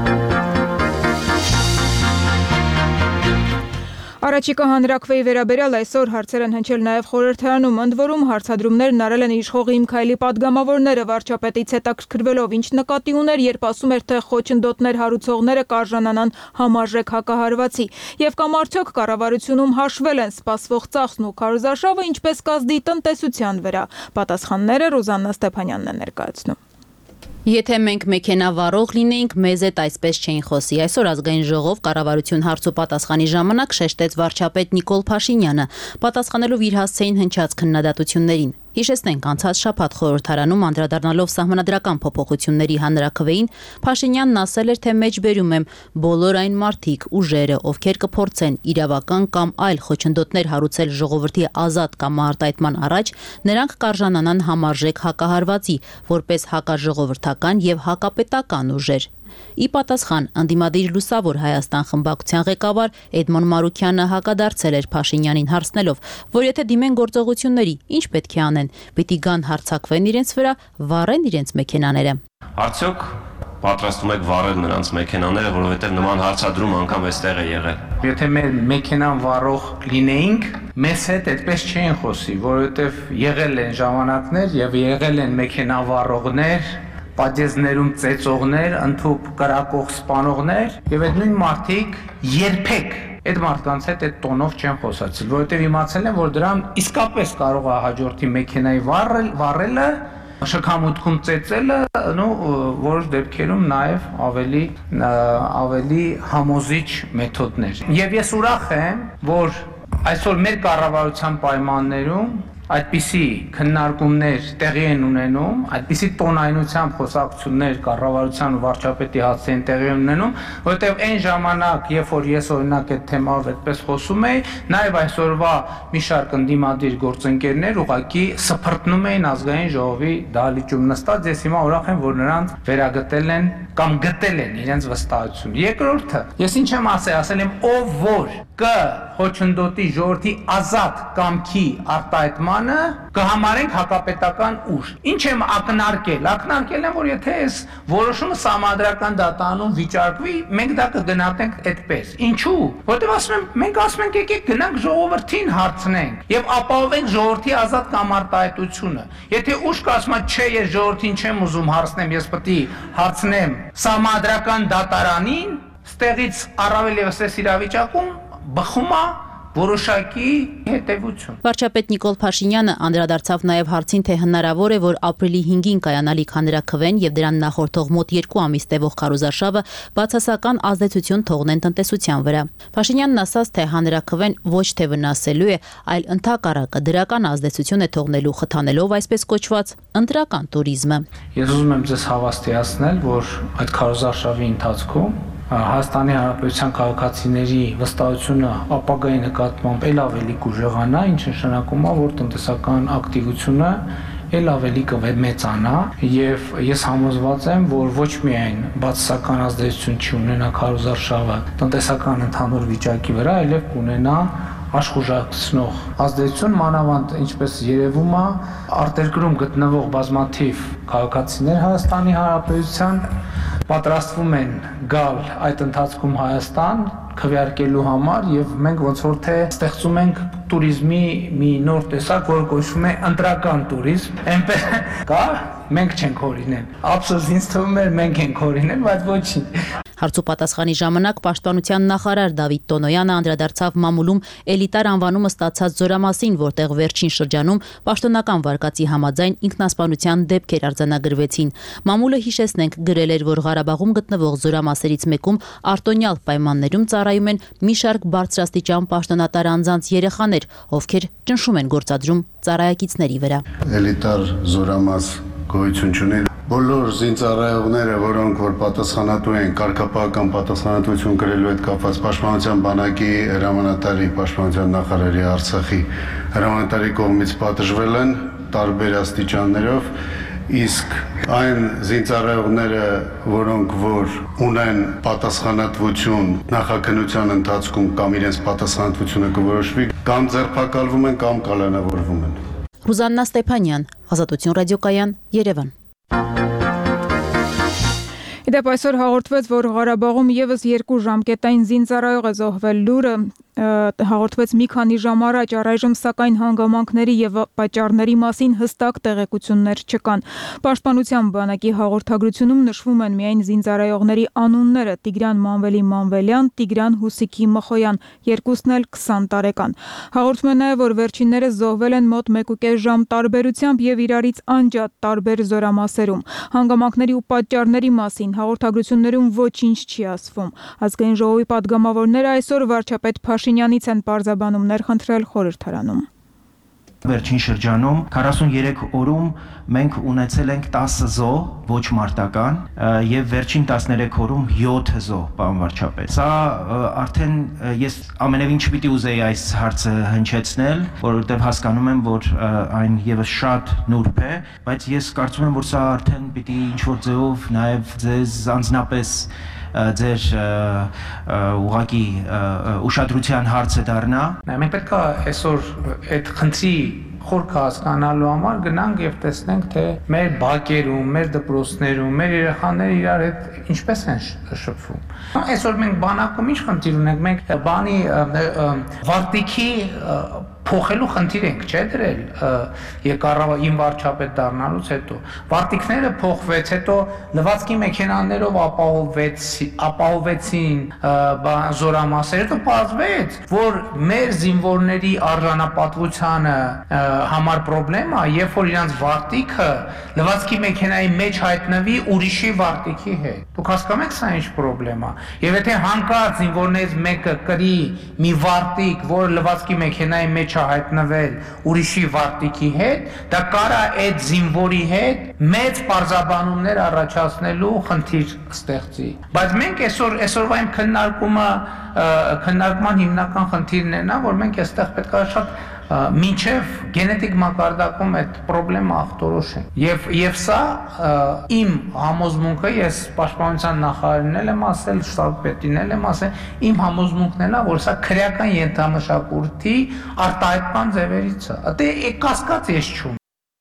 Արաչիկա հանրաքվեի վերաբերյալ այսօր հարցեր են հնչել նաև խորհրդարանում, ընդ որում հարցադրումներն արել են իշխող Իմ Քայլի պատգամավորները, վարչապետից հետաքրքրվելով ինչ նկատի ուներ, երբ ասում էր, թե խոչընդոտներ հարուցողները կարժանանան համարժեք հակահարվածի, եւ կամ արդյոք կառավարությունում հաշվել են սպասվող ծախսն ու քարոզարշավը, ինչպես կազդի տնտեսության վրա։ Պատասխանները Ռոզաննա Ստեփանյանն է ներկայացնում։ Եթե մենք մեքենա վարող լինեինք, մեզ հետ այսպես չէին խոսի։ Այսօր ազգային ժողով կառավարություն հարց ու պատասխանի ժամանակ շեշտեց վարչապետ Նիկոլ Փաշինյանը, պատասխանելով իր հասցեին հնչած քննադատություններին։ Հիշեցնենք, անցած շաբաթ խորհրդարանում անդրադառնալով սահմանադրական փոփոխությունների հանրաքվեին, Փաշինյանն ասել էր, թե մեջբերում եմ բոլոր այն մարդիկ, ուժերը, ովքեր կփորձեն իրավական կամ այլ խոչընդոտներ հարուցել ժողովրդի ազատ կամ արտահայտման առաջ, նրանք կարժանանան համարժեք հակահարվածի, որպես հակաժողովրդական եւ հակապետական ուժեր։ Ի պատասխան ընդդիմադիր Լուսավոր Հայաստան խմբակցության ղեկավար Էդմոն Մարուքյանը հակադարձել էր Փաշինյանին հարցնելով, որ եթե դիմեն գործողությունների, ինչ պետք է անեն, պիտի գան հարձակվեն իրենց վրա, վառեն իրենց մեքենաները։ Արդյոք պատրաստում եք վառել նրանց մեքենաները, որովհետև նման հարցադրում անգամ այստեղ է եղել։ Եթե մեր մեքենան վառող լինեինք, մեզ հետ այդպես չէին խոսի, որովհետև եղել են ժամանակներ եւ եղել են մեքենա վառողներ, պատեզներում ծեծողներ, ընդհուպ կրակող սպանողներ եւ այդ նույն մարդիկ երբեք այդ մարդկանց հետ այդ տոնով չեն խոսացել, որովհետեւ իմացել են, որ դրան իսկապես կարող է հաջորդի մեքենայի վառել, վառելը, շքամուտքում ծեծելը, նո որոշ դեպքերում նաեւ ավելի ավելի համոզիչ մեթոդներ։ Եվ ես ուրախ եմ, որ այսօր մեր կառավարության պայմաններում այդպիսի քննարկումներ տեղի են ունենում, այդպիսի տոնայնությամբ խոսակցություններ կառավարության ու վարչապետի հասցեն տեղի են ունենում, որովհետև այն ժամանակ, երբ որ ես օրինակ այդ թեմայով այդպես խոսում էի, նաև այսօրվա մի շարք ընդդիմադիր գործընկերներ ուղղակի սփռտնում էին ազգային ժողովի դահլիճում նստած, ես հիմա ուրախ եմ, որ նրանց վերագտել են կամ գտել են իրենց վստահությունը։ Երկրորդը, ես ինչ եմ ասել, ասել եմ ով որ կը խոչընդոտի ժողովրդի ազատ կամքի արտահայտմանը կհամարենք հակապետական ուժ։ Ինչ եմ ակնարկել, ակնարկել եմ, որ եթե այս որոշումը սահմանադրական դատարանում վիճարկվի, մենք դա կգնահատենք այդպես։ Ինչու՞։ Որտեղ ասում եմ, մենք ասում ենք եկեք գնանք ժողովրդին հարցնենք եւ ապահովենք ժողովրդի ազատ կամ արտահայտությունը։ Եթե ուժ կասում է, չէ, ես ժողովրդին չեմ ուզում հարցնեմ, ես պետք է հարցնեմ սահմանադրական դատարանին, ստեղից առավել եւս այս իրավիճակում բխում է որոշակի հետևություն։ Վարչապետ Նիկոլ Փաշինյանը անդրադարձավ նաև հարցին, թե հնարավոր է, որ ապրիլի հինգին կայանալիք հանրաքվեն եւ դրան նախորդող մոտ երկու ամիս տևող քարոզարշավը բացասական ազդեցություն թողնեն տնտեսության վրա։ Փաշինյանն ասաց, թե հանրաքվեն ոչ թե վնասելու է, այլ ընդհակառակը դրական ազդեցություն է թողնելու, խթանելով այսպես կոչված ընտրական туриզմը։ Ես ուզում եմ ձեզ հավաստիացնել, որ այդ քարոզարշավի ընթացքում Հայաստանի Հանրապետության քաղաքացիների վստահությունը ապագայի նկատմամբ ել ավելի կուժեղանա, ինչը նշանակում է, որ տնտեսական ակտիվությունը ել ավելի կմեծանա եւ ես համոզված եմ, որ ոչ միայն բացասական ազդեցություն չի ունենա քարոզարշավը տնտեսական ընդհանուր վիճակի վրա, այլև կունենա աշխուժացնող ազդեցություն, մանավանդ ինչպես երևում է, արտերկրում գտնվող բազմաթիվ քաղաքացիներ Հայաստանի Հանրապետության պատրաստվում են գալ այդ ընթացքում Հայաստան քվեարկելու համար եւ մենք ոնց որ թե ստեղծում ենք туриզմի մի նոր տեսակ, որը կոչվում է ընտրական туриզմ, այնպես կա մենք չենք օրինել։ Ափսոս ինձ թվում էր մենք ենք օրինել, բայց ոչինչ։ Հարցու պատասխանի ժամանակ Պաշտպանության նախարար Դավիթ Տոնոյանը անդրադարձավ մամուլում էլիտար անվանումը ստացած Զորամասին, որտեղ վերջին շրջանում պաշտոնական վարկածի համաձայն ինքնասպանության դեպքեր արձանագրվեցին։ Մամուլը, հիշեցնենք, գրել էր, որ Ղարաբաղում գտնվող զորամասերից մեկում արտոնյալ պայմաններում ծառայում են մի շարք բարձրաստիճան պաշտոնատար անձանց երեխաներ, ովքեր ճնշում են գործադրում ծառայակիցների վրա։ Էլիտար զորամաս գոյություն չունի։ Բոլոր զինծառայողները, որոնք որ պատասխանատու են, կարգապահական պատասխանատվություն կրելու հետ կապված Պաշտպանության բանակի հրամանատարի, Պաշտպանության նախարարի, Արցախի հրամանատարի կողմից պատժվել են տարբեր աստիճաններով, իսկ այն զինծառայողները, որոնք որ ունեն պատասխանատվություն նախաքննության ընթացքում կամ իրենց պատասխանատվությունը կորոշվի, կամ ձերբակալվում են, կամ կալանավորվում են։ Ռուզաննա Ստեփանյան, Ազատություն ռադիոկայան, Երևան։ Իդեպ այսօր հաղորդվեց, որ Ղարաբաղում եւս երկու ժամկետային զինծառայող է զոհվել լուրը հաղորդվեց մի քանի ժամ առաջ, առայժմ սակայն հանգամանքների եւ պատճառների մասին հստակ տեղեկություններ չկան։ Պաշտպանության բանակի հաղորդագրությունում նշվում են միայն զինծառայողների անունները՝ Տիգրան Մանվելի Մանվելյան, Տիգրան Հուսիկի Մխոյան, երկուսն էլ քսան տարեկան։ Հաղորդում է նաեւ, որ վերջինները զոհվել են մոտ մեկ ու կես ժամ տարբերությամբ եւ իրարից անջատ տարբեր զորամասերում։ Հանգամանքների ու պատճառների մասին հաղորդագրություններում ոչինչ չի ասվում։ Ազգային ժողովի պատգամավորները այսօր վարչապետ Փաշինյանից են պարզաբանումներ խնդրել խորհրդարանում։ Վերջին շրջանում քառասուններեք օրում մենք ունեցել ենք տասը զոհ ոչ մարտական եւ վերջին տասներեք օրում յոթ զոհ, պարոն վարչապետ։ Սա արդեն ես ամենևին չպիտի ուզեի այս հարցը հնչեցնել, որովհետեւ հասկանում եմ, որ այն եւս շատ նուրբ է, բայց ես կարծում եմ, որ սա արդեն պիտի ինչ-որ ձեւով նաեւ ձեզ անձնապես ձեր ուղղակի ուշադրության հարցը դառնա։ Մենք պետք է այսօր այդ խնդրի խորքը հասկանալու համար գնանք եւ տեսնենք, թե մեր բակերում, մեր դպրոցներում, մեր երեխաները իրար հետ ինչպես են շփվում։ Այսօր մենք բանակում ինչ խնդիր ունենք, մենք բանի վարտիքի փոխելու խնդիր ենք, չէ՞ դրել եկառավարին վարչապետ դառնալուց հետո։ Վարտիքները փոխվեց, հետո լվացքի մեքենաներով ապահովվեց, ապահովեցին զորամասերը, հետո պարզվեց, որ մեր զինվորների արժանապատվությունը համար պրոբլեմ է, երբ որ իրանց վարտիքը լվացքի մեքենայի մեջ հայտնվի ուրիշի վարտիքի հետ։ Դուք հասկանում եք սա ինչ պրոբլեմ է։ Եվ եթե հանկարծ զինվորներից մեկը կրի մի վարտիկ, որ լվացքի մեքենայի մեջ հայտնվել ուրիշի վարտիքի հետ, դա կարա այդ զինվորի հետ մեծ պարզաբանումներ առաջացնելու խնդիր ստեղծի։ Բայց մենք այսօր այսօրվա իմ քննարկումը քննարկման հիմնական խնդիրն է նա, որ մենք այստեղ պետք է շատ մինչև գենետիկ մակարդակում այդ պրոբլեմը ախտորոշենք։ Եվ եւ սա իմ համոզմունքը, ես պաշտպանության նախարարին էլ եմ ասել, շտաբպետին էլ եմ ասել, իմ համոզմունքն է, որ սա քրեական ենթամշակույթի արտահայտման ձևերից է։ Դե կասկած ես չունեմ։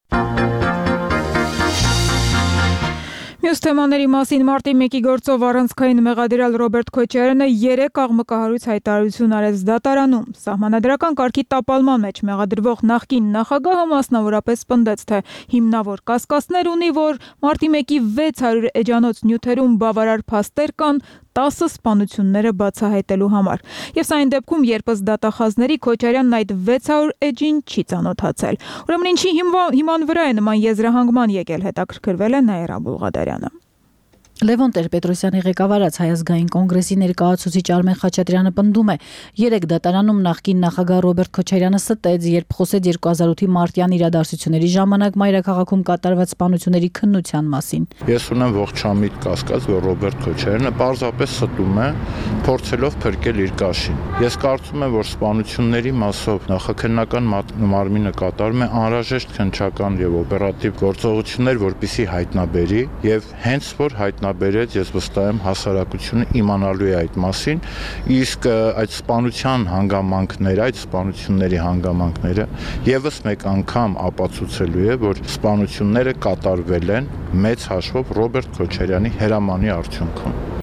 Մյուս թեմաների մասին մարտի մեկի գործով առանցքային մեղադրյալ Ռոբերտ Քոչարյանը երեք աղմկահարույց հայտարարություն արեց դատարանում։ Սահմանադրական կարգի տապալման մեջ մեղադրվող նախկին նախագահը մասնավորապես պնդեց, թե հիմնավոր կասկածներ ունի, որ մարտի մեկի վեց հարյուր էջանոց նյութերում բավարար փաստեր կան տասը սպանությունները բացահայտելու համար։ Եվ սա այն դեպքում, երբ ըստ դատախազների Քոչարյանն այդ վեց հարյուր էջին չի ծանոթացել։ Ուրեմն ինչի հիման վրա է նման եզրահանգման եկել, հետաքրքրվել է Նաիրա Բուլղադարյանը։ Լևոն Տեր-Պետրոսյանի ղեկավարած Հայ ազգային կոնգրեսի ներկայացուցիչ Արմեն Խաչատրյանը պնդում է, երեք դատարանում նախկին նախագահ Ռոբերտ Քոչարյանը ստեց, երբ խոսեց երկու հազար ութի մարտյան իրադարձությունների ժամանակ մայրաքաղաքում կատարված սպանությունների քննության մասին։ Ես ունեմ ողջամիտ կասկած, որ Ռոբերտ Քոչարյանը պարզապես ստում է, փորձելով փրկել իր կաշին։ Ես կարծում եմ, որ սպանությունների մասով նախաքննական մարմինը կատարում է անհրաժեշտ քննչական եւ օպերատիվ գործողություններ, որպեսզի հայտնաբերի եւ հենց որ հայտնաբերի բերեց, ես վստահ եմ հասարակությունը իմանալու է այդ մասին, իսկ այդ սպանության հանգամանքները, այդ սպանությունների հանգամանքները եւս մեկ անգամ ապացուցելու է, որ սպանությունները կատարվել են մեծ հաշվով Ռոբերտ Քոչարյանի հրամանի արդյունքում։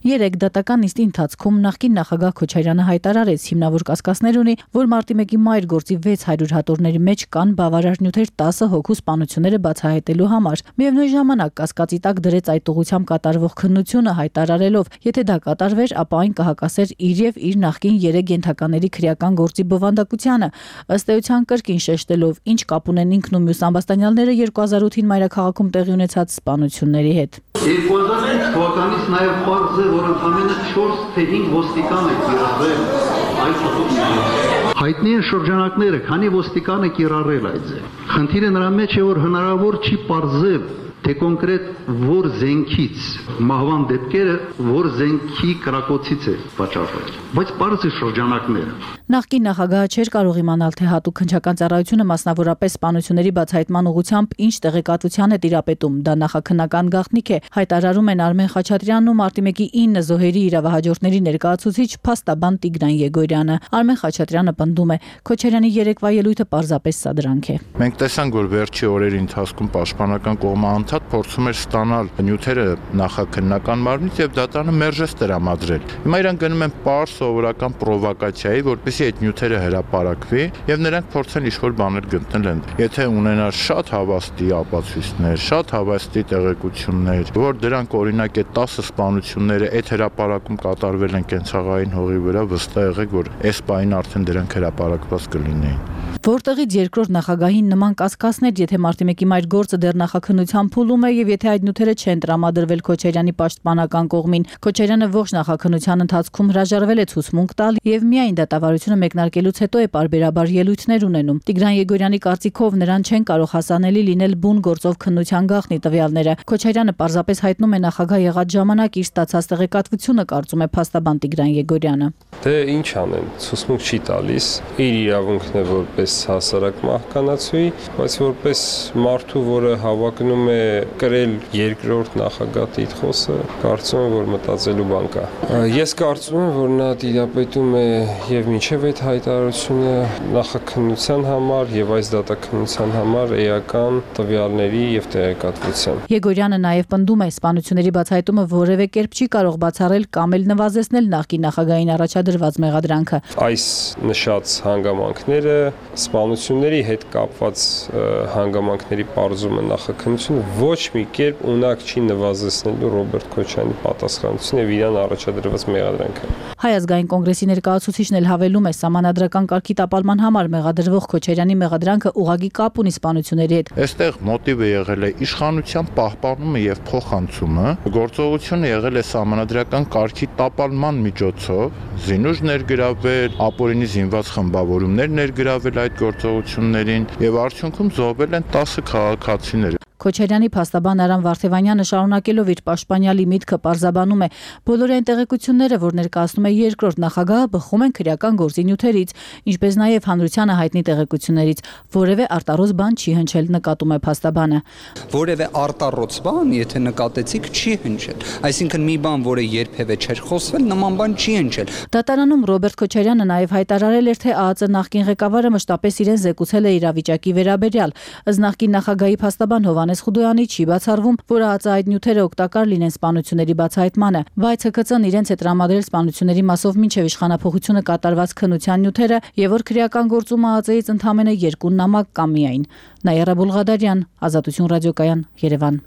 Երեք դատական նիստի ընթացքում նախկին նախագահ Քոչարյանը հայտարարեց հիմնավոր կասկածներ ունի, որ մարտի մեկի մայր գործի վեց հարյուր հատորների մեջ կան բավարար նյութեր տասը հոգու սպանությունները բացահայտելու համար։ Միևնույն ժամանակ կասկածի տակ դրեց այդ ուղղությամբ կատարվող քննությունը, հայտարարելով, եթե դա կատարվեր, ապա այն կհակասեր իր եւ իր նախկին երեք ենթակաների քրեական գործի բովանդակությանը, ըստ էության կրկին շեշտելով, ինչ կապ ունեն ինքն ու մյուս ամբաստանյալները երկու հազար ութին մայրաքաղաքում տեղի ունեցած սպանությունների հետ։ երկու հազար ութ թվականից նաև պարզ է, որ ընդամենը չորս թե հինգ ոստիկան է կիրառել այդ փոփոխությունը։ Հայտնի են շրջանակները, քանի ոստիկան է կիրառել այդ ձե։ Խնդիրը նրա մեջ է, որ հնարավոր չի պարզել, թե կոնկրետ որ զենքից մահվան դեպքերը որ զենքի կրակոցից է պատճառվել, բայց պարզ է շրջանակները։ Նախկին նախագահը չէր կարող իմանալ, թե հատուկ քննչական ծառայությունը մասնավորապես սպանությունների բացահայտման ուղղությամբ ինչ տեղեկատվության է տիրապետում, դա նախաքննական գաղտնիք է, հայտարարում են Արմեն Խաչատրյանն ու մարտի մեկի ինը զոհերի իրավահաջորդների ներկայացուցիչ փաստաբան Տիգրան Եգորյանը։ Արմեն Խաչատրյանը պնդում է, Քոչարյանի երեկվա ելույթը պարզապես սադրանք է։ Մենք տեսանք, որ վերջի օրերի ընթացքում պաշտպանական կողմը անդադ փորձում էր ստանալ նյութերը նախաքննական մարմնից եւ դատարանը մերժեց տրամադրել։ Հիմա իրենք գնում են պարզ սովորական պրովոկացիայի, որպեսզի այդ նյութերը հրապարակվի եւ նրանք փորձեն ինչ-որ բաներ գտնել։ Եթե ունենար շատ հավաստի ապացույցներ, շատ հավաստի տեղեկություններ, որ դրանք օրինակ է տասը սպանությունները այդ հրապարակում կատարվել են կենցաղային հողի վրա, վստահ եղեք, որ այս պահին արդեն դրանք հրապարակված կլինեին։ Որտեղից երկրորդ նախագահին նման կասկածներ, եթե մարտի մեկի մայր գործը դեռ նախաքննության փուլում է եւ եթե այդ նյութերը չեն տրամադրվել Քոչարյանի պաշտպանական կողմին, Քոչարյանը ողջ նախաքննության ընթացքում հրաժարվել է ցուցմունք տալ եւ միայն դատավարությունը մեկնարկելուց հետո է պարբերաբար ելույթներ ունենում։ Տիգրան Եգորյանի կարծիքով նրան չեն կարող հասանելի լինել բուն գործով քննության գաղտնի տվյալները։ Քոչարյանը պարզապես հայտնում է նախագահ եղած ժամանակ իր ստացած տեղեկատվությունը, կարծում է փաստաբան Տիգրան Եգորյանը։ Դե ինչ անեն, ցուցմունք չի տալիս, իր իրավունքն է որպես հասարակ մահկանացուի, բայց որպես մարդու, որը հավակնում է կրել երկրորդ նախագահ տիտղոսը, կարծում եմ, որ մտածելու բան կա։ Ես կարծում եմ, որ նա տիրապետում է եւ մինչեւ այդ հայտարարությունը նախաքննության համար եւ այս դատաքննության համար էական տվյալների եւ տեղեկատվության։ Եգորյանը նաեւ պնդում է, սպանությունների բացահայտումը որևէ կերպ չի կարող բացառել կամ էլ նվազեցնել նախկին նախագահային առաջադրված մեղադրանքը։ Այս նշած հանգամանքները սպանությունների հետ կապված հանգամանքների պարզումը նախաքննությունը ոչ մի կերպ ունակ չի նվազեցնելու Ռոբերտ Քոչարյանի պատասխանատվությունը եւ իրան առաջադրված մեղադրանքը։ Հայ ազգային կոնգրեսի ներկայացուցիչն էլ հավելում է, սահմանադրական կարգի տապալման համար մեղադրվող Քոչարյանի մեղադրանքը ուղղակի կապ ունի սպանությունների հետ։ Այստեղ մոտիվը եղել է իշխանության պահպանումը եւ փոխանցումը, գործողությունը եղել է սահմանադրական կարգի տապալման միջոցով, զինուժ ներգրավել, ապօրինի զինված խմբավորումներ ներգրավել այդ գործողություններին եւ արդյունքում զոհվել են տասը քաղաքացիներ։ Քոչարյանի փաստաբան Արամ Վարդևանյանը շարունակելով իր պաշտպանյալի միտքը պարզաբանում է, բոլոր այն տեղեկությունները, որ ներկայացնում է երկրորդ նախագահը, բխում են քրեական գործի նյութերից, ինչպես նաև հանրությանը հայտնի տեղեկություններից, որևէ արտառոց բան չի հնչել, նկատում է փաստաբանը։ Որևէ արտառոց բան, եթե նկատեցիք, չի հնչել, այսինքն մի բան, որը երբևէ չէր խոսվել, նման բան չի հնչել։ Դատարանում Ռոբերտ Քոչարյանը նաև հայտարարել էր, թե ԱԱԾ նախկին ղեկավարը մշտապես իրեն զեկուցել է իրավիճակի վերաբերյալ, ըստ նախկին նախագահի փաստաբան Հովհաննես Խուդոյանի չի բացառվում, որ ԱԱԾ այդ նյութերը օգտակար լինեն սպանությունների բացահայտմանը, բայց Հ Ք Ց-ն իրենց է տրամադրել սպանությունների մասով մինչև իշխանափոխությունը կատարված քննության նյութերը եւ որ քրեական գործում ԱԱԾ-ից ընդամենը երկու նամակ կա միայն։ Նաիրա Բուլղադարյան, Ազատություն ռադիոկայան, Երևան։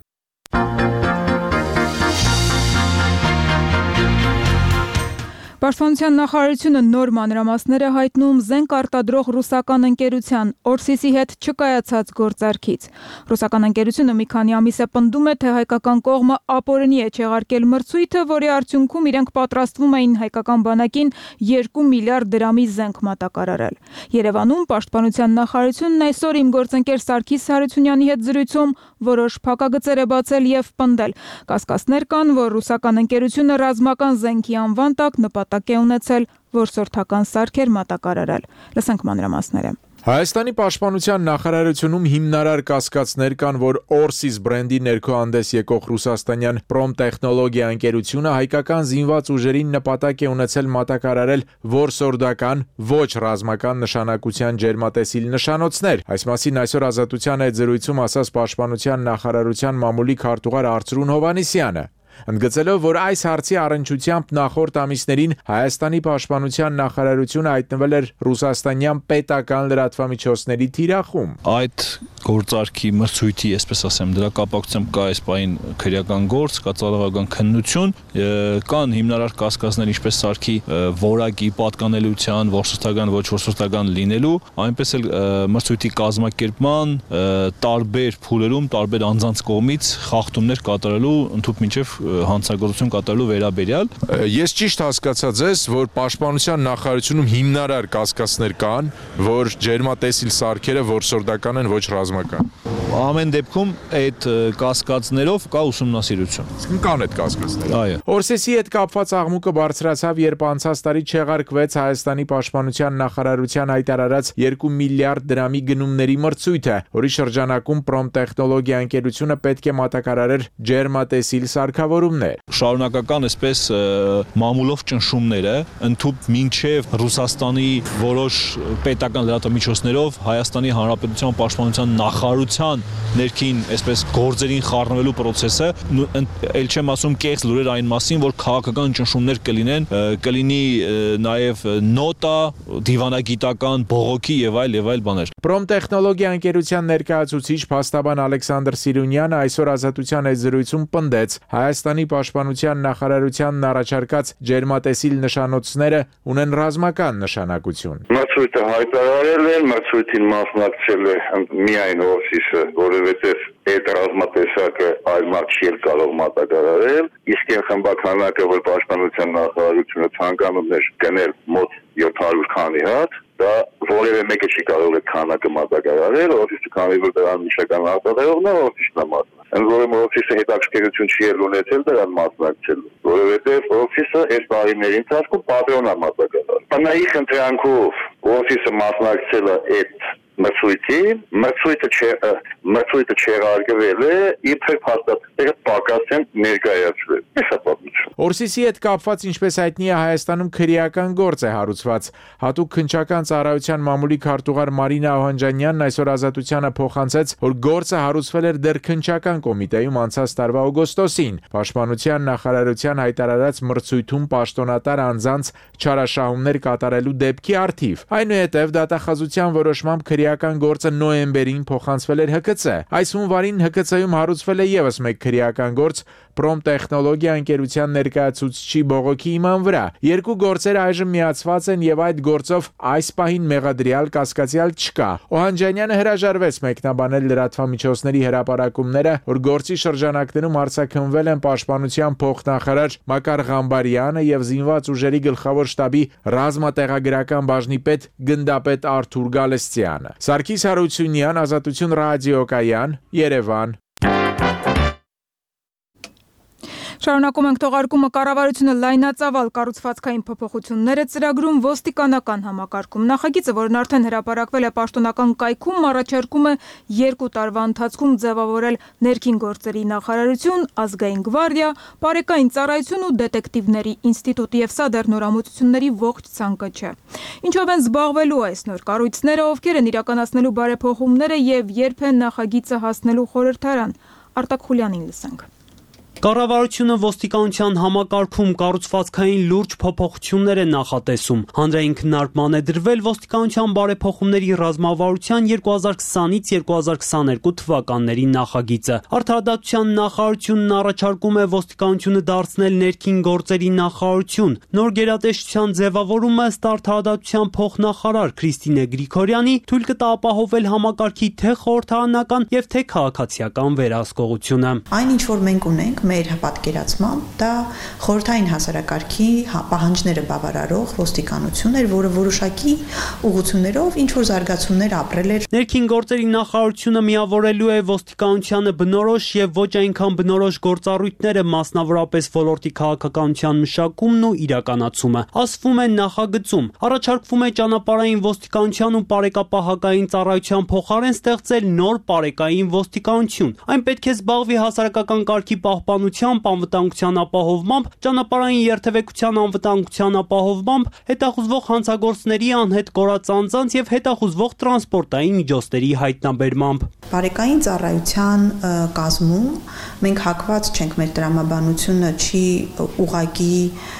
Պաշտպանության նախարարությունը նոր մանրամասներ է հայտնում զենք արտադրող ռուսական ընկերության Օրսիսի հետ չկայացած գործարքից։ Ռուսական ընկերությունը մի քանի ամիս է պնդում է, թե հայկական կողմը ապօրինի է չեղարկել մրցույթը, որի արդյունքում իրենք պատրաստվում էին հայկական բանակին երկու միլիարդ դրամի զենք մատակարարել։ Երևանում պաշտպանության նախարարությունն այսօր իմ գործընկեր Սարգիս Հարությունյանի հետ զրույցում որոշ փակագծեր է բացել եւ պնդել։ Կասկածներ կան, որ ռուսական ընկերությունը ռազմական զենքի անվան տակ նպատակ է ունեցել որսորդական սարքեր մատակարարել։ Լսենք մանրամասները։ Հայաստանի պաշտպանության նախարարությունում հիմնարար կասկածներ կան, որ Օրսիս բրենդի ներքո հանդես եկող ռուսաստանյան Պրոմտեխնոլոգիա ընկերությունը հայկական զինված ուժերին նպատակ է ունեցել մատակարարել որսորդական, ոչ ռազմական նշանակության ջերմատեսիլ նշանոցներ։ Այս մասին այսօր Ազատության հետ զրույցում ասաց պաշտպանության նախարարության մամուլի քարտուղար Արծրուն Հովհաննիսյանը։ Ընդգծելով, որ այս հարցի առնչությամբ նախորդ ամիսներին Հայաստանի պաշտպանության նախարարությունը հայտնվել էր ռուսաստանյան պետական լրատվամիջոցների թիրախում։ Այդ գործարքի մրցույթի, այսպես ասեմ, դրա կապակցությամբ կա այս պահին քրեական գործ, կա ծառայական քննություն, կան հիմնարար կասկածներ, ինչպես սարքի որակի, պատկանելիության, որսորդական, ոչ որսորդական լինելու, այնպես էլ մրցույթի կազմակերպման տարբեր փուլերում, տարբեր անձանց կողմից խախտումներ կատարելու, ընդհանուր մինչև հանցագործություն կատարելու վերաբերյալ։ Ես ճիշտ հասկացա ձեզ, որ պաշտպանության նախարարությունում հիմնարար կասկածներ կան, որ ջերմատեսիլ սարքերը որսորդական են, ոչ ռազմական։ Ամեն դեպքում այդ կասկածներով կա ուսումնասիրություն։ Իսկ կան այդ կասկածները։ Այո։ Օրսեսի հետ կապված աղմուկը բարձրացավ, երբ անցած տարի չեղարկվեց Հայաստանի պաշտպանության նախարարության հայտարարած երկու միլիարդ դրամի գնումների մրցույթը, որի շրջանակում Պրոմտեխնոլոգիա ընկերությունը պետք է մատակարարեր ջերմատեսիլ սարքավորումներ։ Շարունակական այսպես մամուլով ճնշումները ընդհանուր մինչև Ռուսաստանի որոշ պետական լրատվամիջոցներով Հայաստանի Հանրապետության պաշտպանության նախարարության ներքին այսպես գործերին խառնվելու process-ը, ել չեմ ասում կեղծ լուրեր այն մասին, որ քաղաքական ճնշումներ կլինեն, կլինի նաև նոտա, դիվանագիտական, բողոքի եւ այլ եւ այլ բաներ։ Պրոմտեխնոլոգիա ընկերության ներկայացուցիչ փաստաբան Ալեքսանդր Սիրունյանը այսօր Ազատության այդ զրույցում պնդեց Հայաստանի պաշտպանության նախարարությանն առաջարկած ջերմատեսիլ նշանոցները ունեն ռազմական նշանակություն։ Մրցույթը հայտարարել են, մրցույթին մասնակցել է միայն օֆիսը, որովհետև այդ ռազմատեսակը այլ մարդ չի կարող մատակարարել, իսկ այն խմբականակը, որ պաշտպանության նախարարությունը ցանկանում էր գնել մոտ յոթ հարյուր քանի հատ, դա որևէ մեկը չի կարող այդ քանակը մատակարարել, օֆիսը քանի որ դրան միշական արտադրողն է, օֆիսն է մասնակցել։ Ընդ որում օֆիսը հետաքրքրություն չի ունեցել դրան մասնակցելու, որովհետև օֆիսը այս տարիների ընթացքում պատրոն է մատակարարել։ Բնայի խնդրանքով օֆիսը մասնակցել է այդ մրցույթի, մրցույթը չէ, մրցույթը չեղարկվել է, իբր փաստաթղթերը պակաս են ներկայացվել։ Այս է պատմությունը։ Օրսիսի հետ կապված, ինչպես հայտնի է, Հայաստանում քրեական գործ է հարուցված։ Հատուկ քննչական ծառայության մամուլի քարտուղար Մարինա Օհանջանյանն այսօր Ազատությանը փոխանցեց, որ գործը հարուցվել էր դեռ քննչական կոմիտեում անցած տարվա օգոստոսին։ Պաշտպանության նախարարության հայտարարած մրցույթում պաշտոնատար անձանց չարաշահումներ կատարելու դեպքի առթիվ։ Այնուհետև դատախազության որոշմամբ քրեական գործը նոյեմբերին փոխանցվել էր Հ Կ Ց։ Այս հունվարին Հ Կ Ց-ում հարուցվել է եւս մեկ քրեական գործ Պրոմտեխնոլոգիա ընկերության ներկայացուցչի բողոքի իման վրա։ Երկու գործերը այժմ միացված են եւ այդ գործով այս պահին մեղադրյալ կասկածյալ չկա։ Օհանջանյանը հրաժարվեց մեկնաբանել լրատվամիջոցների հրապարակումները, որ գործի շրջանակներում արձակնվել են պաշտպանության փոխնախարար Մակար Ղամբարյանը եւ զինված ուժերի գլխավոր շտաբի ռազմատեղագրական բաժնի պետ գնդապետ Արթուր Գալստյանը։ Սարգիս Հարությունյան, Ազատություն ռադիոկայան, Երևան։ Շարունակում ենք թողարկումը կառավարությունը լայնածավալ կառուցվածքային փոփոխություններ է ծրագրում ոստիկանական համակարգում։ Նախագիծը, որն արդեն հրապարակվել է պաշտոնական կայքում, առաջարկում է երկու տարվա ընթացքում ձևավորել ներքին գործերի նախարարություն, ազգային գվարդիա, բարեկային ծառայություն ու դետեկտիվների ինստիտուտ, եւ սա դեռ նորամուծությունների ողջ ցանկը չէ։ Ինչով են զբաղվելու այս նոր կառույցները, ովքեր են իրականացնելու բարեփոխումները եւ երբ են նախագիծը հասնելու խորհրդարան։ Արտակ Խուլյանին լսենք։ Կառավարությունը ոստիկանության համակարգում կառուցվածքային լուրջ փոփոխություններ է նախատեսում։ Հանրային քննարկման է դրվել ոստիկանության բարեփոխումների ռազմավարության երկու հազար քսանից երկու հազար քսաներկու թվականների նախագիծը։ Արդարադատության նախարարությունն առաջարկում է ոստիկանությունը դարձնել ներքին գործերի նախարարություն։ Նոր գերատեսչության ձևավորումը ըստ արդարադատության փոխնախարար Քրիստինե Գրիգորյանի թույլ կտա ապահովել համակարգի թե խորհրդարանական եւ թե քաղաքացիական վերահսկողությունը։ Այն ինչ որ մենք ունենք մեր պատկերացմամբ դա խորհրդային հասարակարգի պահանջները բավարարող ոստիկանություն էր, որը որոշակի ուղղություններով ինչ որ զարգացումներ ապրել էր։ Ներքին գործերի նախարարությունը միավորելու է ոստիկանությանը բնորոշ եւ ոչ այնքան բնորոշ գործառույթները, մասնավորապես ոլորտի քաղաքականության մշակումն ու իրականացումը։ Ասվում է նախագծում առաջարկվում է ճանապարհային ոստիկանության ու բարեկապահական ծառայության փոխարեն ստեղծել նոր բարեկային ոստիկանություն։ Այն պետք է զբաղվի հասարակական կարգի պահպանությամբ ոստիկանությամբ, անվտանգության ապահովմամբ, ճանապարհային երթևեկության անվտանգության ապահովմամբ, հետախուզվող հանցագործների անհետ կորած անձանց եւ հետախուզվող տրանսպորտային միջոցների հայտնաբերմամբ։ Բարեկային ծառայության կազմում մենք հակված չենք, մեր տրամաբանությունը չի ուղղակի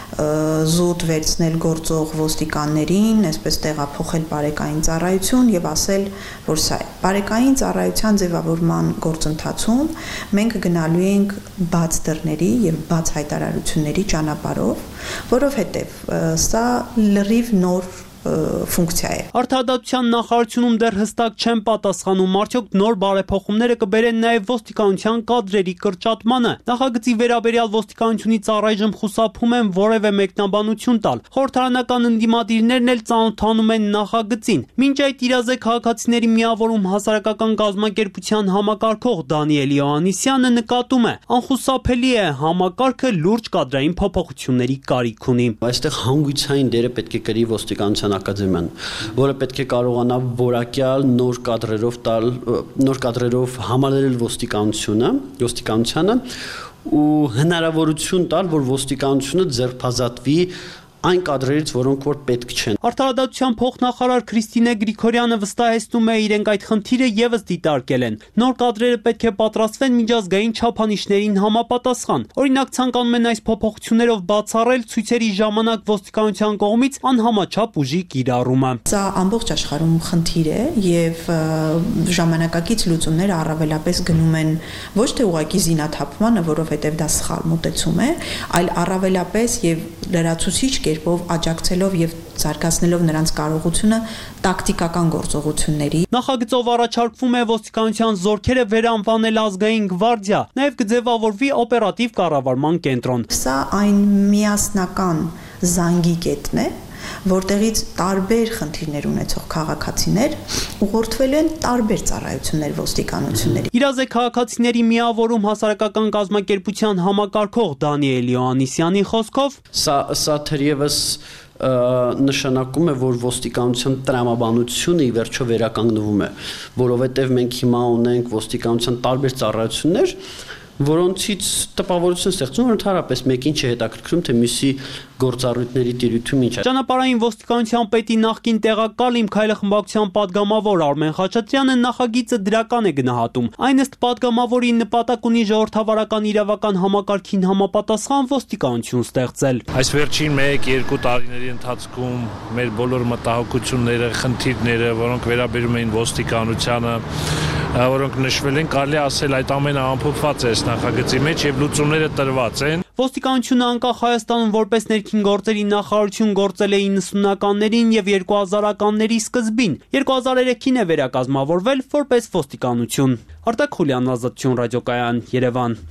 զուտ վերցնել գործող ոստիկաններին, այսպես տեղափոխել բարեկային ծառայություն եւ ասել, որ սա է։ Բարեկային ծառայության ձևավորման գործընթացում մենք գնալու ենք բաց դռների եւ բաց հայտարարությունների ճանապարհով, որովհետեւ սա լրիվ նոր ֆունկցիա է։ Արդարադատության նախարարությունում դեռ հստակ չեն պատասխանում, արդյոք նոր բարեփոխումները կբերեն նաև ոստիկանության կադրերի կրճատմանը։ Նախագծի վերաբերյալ ոստիկանությունից առայժմ խուսափում են որևէ մեկնաբանություն տալ։ Խորհրդարանական ընդդիմադիրներն էլ ծանոթանում են նախագծին։ Մինչ այդ իրազե քաղաքացիների միավորում հասարակական կազմակերպության համակարգող Դանիել Յոհաննիսյանը նկատում է, անխուսափելի է համակարգը լուրջ կադրային փոփոխությունների կարիք ունի։ Այստեղ հանգույցային դերը պետք է կրի ոստիկանության ակադեմիան, որը պետք է կարողանա որակյալ նոր կադրերով տալ, նոր կադրերով համալրել ոստիկանությունը, ոստիկանությանը ու հնարավորություն տալ, որ ոստիկանությունը ձերբազատվի այն կադրերից, որոնք որ պետք չեն։ Արդարադատության փոխնախարար Քրիստինե Գրիգորյանը վստահեցնում է, իրենք այդ խնդիրը եւս դիտարկել են։ Նոր կադրերը պետք է պատրաստվեն միջազգային չափանիշներին համապատասխան։ Օրինակ, ցանկանում են այս փոփոխություններով բացառել ցույցերի ժամանակ ոստիկանության կողմից անհամաչափ ուժի կիրառումը։ Սա ամբողջ աշխարհում խնդիր է եւ ժամանակակից լուծումները առավելապես գնում են ոչ թե ուղղակի զինաթափմանը, որովհետեւ դա սխալ մոտեցում է, այլ առավելապես եւ լրացուցիչ կերպով աջակցելով եւ զարգացնելով նրանց կարողությունը տակտիկական գործողությունների։ Նախագծով առաջարկվում է ոստիկանության զորքերը վերանվանել ազգային գվարդիա, նաեւ կձևավորվի օպերատիվ կառավարման կենտրոն։ Սա այն միասնական զանգի կետն է, որտեղից տարբեր խնդիրներ ունեցող քաղաքացիներ ուղղորդվել են տարբեր ծառայություններ ոստիկանությունների։ Իրազե քաղաքացիների միավորում հասարակական կազմակերպության համակարգող Դանիել Յոհաննիսյանի խոսքով սա սա թերևս նշանակում է, որ ոստիկանության տրամաբանությունը ի վերջո վերականգնվում է, որովհետև մենք հիմա ունենք ոստիկանության տարբեր ծառայություններ, որոնցից տպավորություն ստեղծում, որ ընդհանրապես մեկին չհետաքրքրում, թե մյուսի գործառույթների տիրույթում ինչ է։ Ճանապարհային ոստիկանության պետի նախկին տեղակալ Իմ քայլը խմբակցության падգամավոր Արմեն Խաչատրյանը նախագիծը դրական է գնահատում։ Այն ըստ падգամավորի նպատակ ունի ժողովրդավարական իրավական համակարգին համապատասխան ոստիկանություն ստեղծել։ Այս վերջին մեկ-երկու տարիների ընթացքում մեր բոլոր մտահոգությունները, խնդիրները, որոնք վերաբերում էին ոստիկանությանը, որոնք նշվել են, կարելի ասել այդ ամենը ամփոփված է նախագծի մեջ եւ լուծումները տրված են։ Ոստիկանությունը անկախ Հայաստանում որպես ներքին գործերի նախարարություն գործել է իննսունականներին եւ երկու հազարականների սկզբին։ երկու հազար երեքին է վերակազմավորվել որպես ոստիկանություն։ Արտակ Խուլյան, Ազատություն ռադիոկայան, Երևան։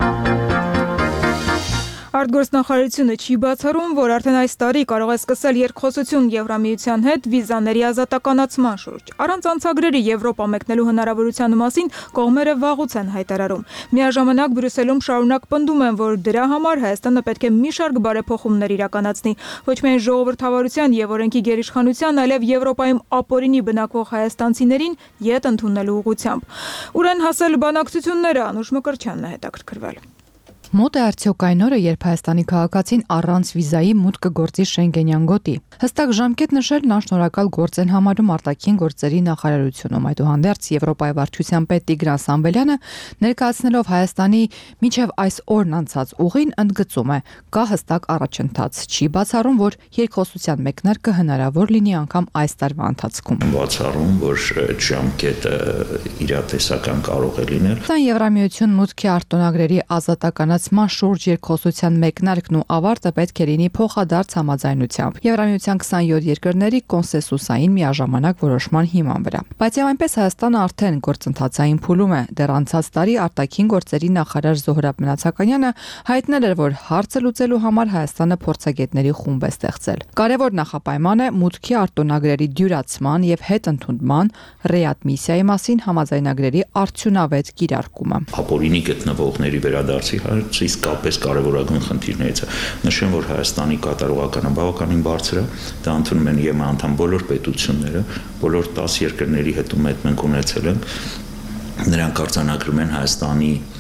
Արտգործնախարարությունը չի բացառում, որ արդեն այս տարի կարող է սկսել երկխոսություն Եվրամիության հետ վիզաների ազատականացման շուրջ։ Առանց անցագրերի Եվրոպա մեկնելու հնարավորության մասին կողմերը վաղուց են հայտարարում։ Միաժամանակ Բրյուսելում շարունակ պնդում են, որ դրա համար Հայաստանը պետք է մի շարք բարեփոխումներ իրականացնի, ոչ միայն ժողովրդավարության եւ օրենքի գերիշխանության, այլև Եվրոպայում ապօրինի բնակվող հայաստանցիներին յետ ընդունելու ուղղությամբ։ Ուր են հասել բանակցությունները, Անուշ Մկրտչյանն է հետաքրքրվել։ Մոտ է արդյոք այն օրը, երբ Հայաստանի քաղաքացին առանց վիզայի մուտք կգործի Շենգենյան գոտի։ Հստակ ժամկետ նշելն անշնորհակալ գործ են համարում արտաքին գործերի նախարարությունում։ Այդուհանդերձ Եվրոպայի վարչության պետ Տիգրան Սամվելյանը ներկայացնելով Հայաստանի մինչև այս օրն անցած ուղին ընդգծում է՝ կա հստակ առաջընթաց, չի բացառում, որ երկխոսության մեկնարկը հնարավոր լինի անգամ այս տարվա ընթացքում։ Բացառում, որ այդ ժամկետը իրատեսական կարող է լինել։ Սա Եվրամիություն մուտքի արտոնագրերի ազատական ման շուրջ երկխոսության մեկնարկն ու ավարտը պետք է լինի փոխադարձ համաձայնությամբ Եվրամիության քսանյոթ երկրների կոնսենսուսային միաժամանակ որոշման հիման վրա։ Բայց եւ այնպես Հայաստանը արդեն գործընթացային փուլում է։ Դեռ անցած տարի արտաքին գործերի նախարար Զոհրաբ Մնացականյանը հայտնել էր, որ հարցը լուծելու համար Հայաստանը փորձագետների խումբ է ստեղծել։ Կարևոր նախապայման է մուտքի արտոնագրերի դյուրացման եւ հետընդունման ռեադմիսիայի մասին համաձայնագրերի արդյունավետ կիրարկումը։ Ապօրինի գտնվողների վերադարձի իսկապես կարևորագույն խնդիրներից է։ Նշեմ, որ Հայաստանի կատարողականը բավականին բարձր է, դա ընդունում են ԵՄ անդամ բոլոր պետությունները, բոլոր տասը երկրների հետ ում հետ մենք ունեցել ենք, նրանք արձանագրում են Հայաստանի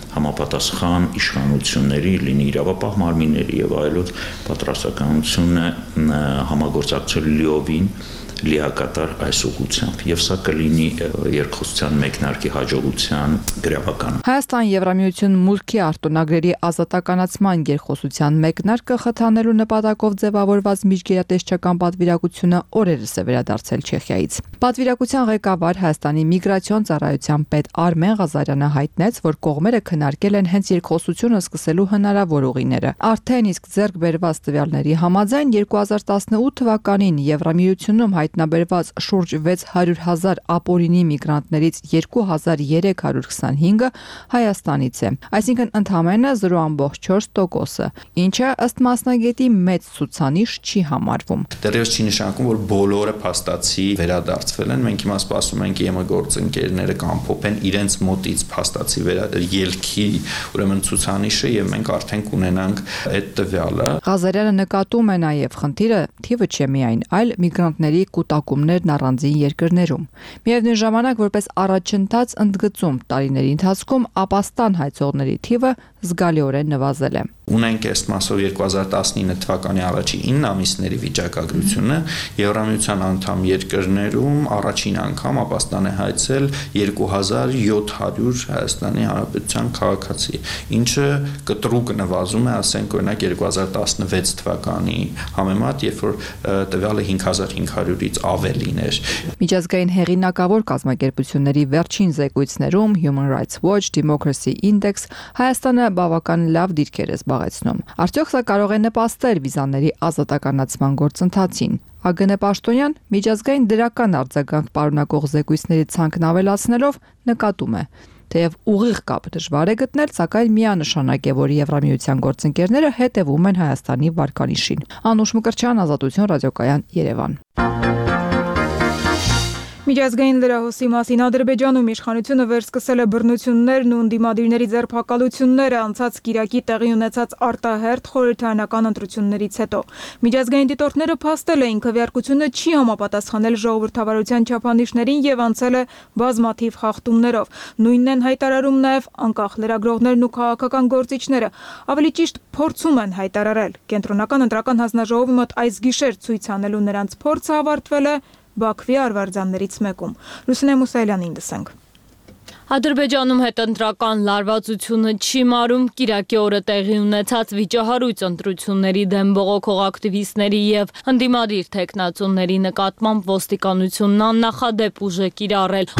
համապատասխան իշխանությունների, լինի իրավապահ մարմինների եւ այլոց պատրաստականությունը համագործակցել լիովին լիակատար այս ուղղությամբ եւ սա կլինի երկխոսության մեկնարկի հաջողության գրավականը։ Հայաստան-Եվրամիություն մուտքի արտոնագրերի ազատականացման երկխոսության մեկնարկը խթանելու նպատակով ձևավորված միջգերատեսչական պատվիրակությունը օրերս է վերադարձել Չեխիայից։ Պատվիրակության ղեկավար Հայաստանի միգրացիոն ծառայության պետ Արմեն Ղազարյանը հայտնեց, որ կողմերը քննարկել են հենց երկխոսությունը սկսելու հնարավոր ուղիները։ Արդեն իսկ ձեռք բերված տվյալների համաձայն երկու հազար տասնութ թվականին Եվրամիությունում հայտնաբերված շուրջ վեց հարյուր հազար ապօրինի միգրանտներից երկու հազար երեք հարյուր քսանհինգը Հայաստանից է, այսինքն ընդամենը զրո բացարձակ չորս տոկոսը, ինչը ըստ մասնագետի մեծ ցուցանիշ չի համարվում։ Դեռևս չի նշանակում, որ բոլորը փաստացի վերադարձվել են, մենք հիմա սպասում ենք ԵՄ գործընկերները կամփոփեն իրենց մոտից փաստացի ելքի ուրեմն ցուցանիշը եւ մենք արդեն կունենանք այդ տվյալը։ Ղազարյանը նկատում է նաեւ խնդիրը թիվը չէ միայն, այլ միգրանտների կուտակումներն առանձին երկրներում։ Միևնույն ժամանակ, որպես առաջընթաց ընդգծում տարիների ընթացքում ապաստան հայցողների թիվը զգալիորեն նվազել է։ Ունենք այս մասով երկու հազար տասնինը թվականի առաջին ինը ամիսների վիճակագրությունը Եվրամիության անդամ երկրներում առաջին անգամ ապաստան է հայցել երկու հազար յոթ հարյուր Հայաստանի Հանրապետության քաղաքացի, ինչը կտրուկ նվազում է, ասենք օրինակ երկու հազար տասնվեց թվականի համեմատ, երբ որ տվյալը հինգ հազար հինգ հարյուրից ավելին էր։ Միջազգային հեղինակավոր կազմակերպությունների վերջին զեկույցներում Human Rights Watch, Democracy Index Հայաստանը բավական լավ դիրքեր է զբաղեցնում։ Արդյոք սա կարող է նպաստել վիզաների ազատականացման գործընթացին։ ԱԳՆ Պաշտոնյան միջազգային դրական արձագանք պարունակող զեկույցների ցանկն ավելացնելով նկատում է, թեև ուղիղ կապ դժվար է գտնել, սակայն միանշանակ է, որ Եվրամիության գործընկերները հետևում են Հայաստանի վարկանիշին։ Անուշ Մկրտչյան, Ազատություն, ռադիոկայան, Երևան։ Միջազգային լրահոսի մասին Ադրբեջանում իշխանությունը վերսկսել է բռնություններն ու ընդդիմադիրների ձերբակալությունները անցած կիրակի տեղի ունեցած արտահերթ խորհրդարանական ընտրություններից հետո։ Միջազգային դիտորդները փաստել էին, քվեարկությունը չի համապատասխանել ժողովրդավարության չափանիշներին եւ անցել է բազմաթիվ խախտումներով։ Նույնն են հայտարարում նաեւ անկախ լրագրողներն ու քաղաքական գործիչները, ավելի ճիշտ փորձում են հայտարարել։ Կենտրոնական ընտրական հանձնաժողովի մոտ այս գիշեր ցույց անելու նրանց փորձը ավարտվել է Բաքվի արվարձաններից մեկում։ Լուսինե Մուսայելյանին լսենք։ Ադրբեջանում հետընտրական լարվածությունը չի մարում կիրակի օրը տեղի ունեցած վիճահարույց ընտրությունների դեմ բողոքող ակտիվիստների եւ ընդդիմադիր թեկնածուների նկատմամբ ոստիկանությունն աննախադեպ ուժ է կիրառել։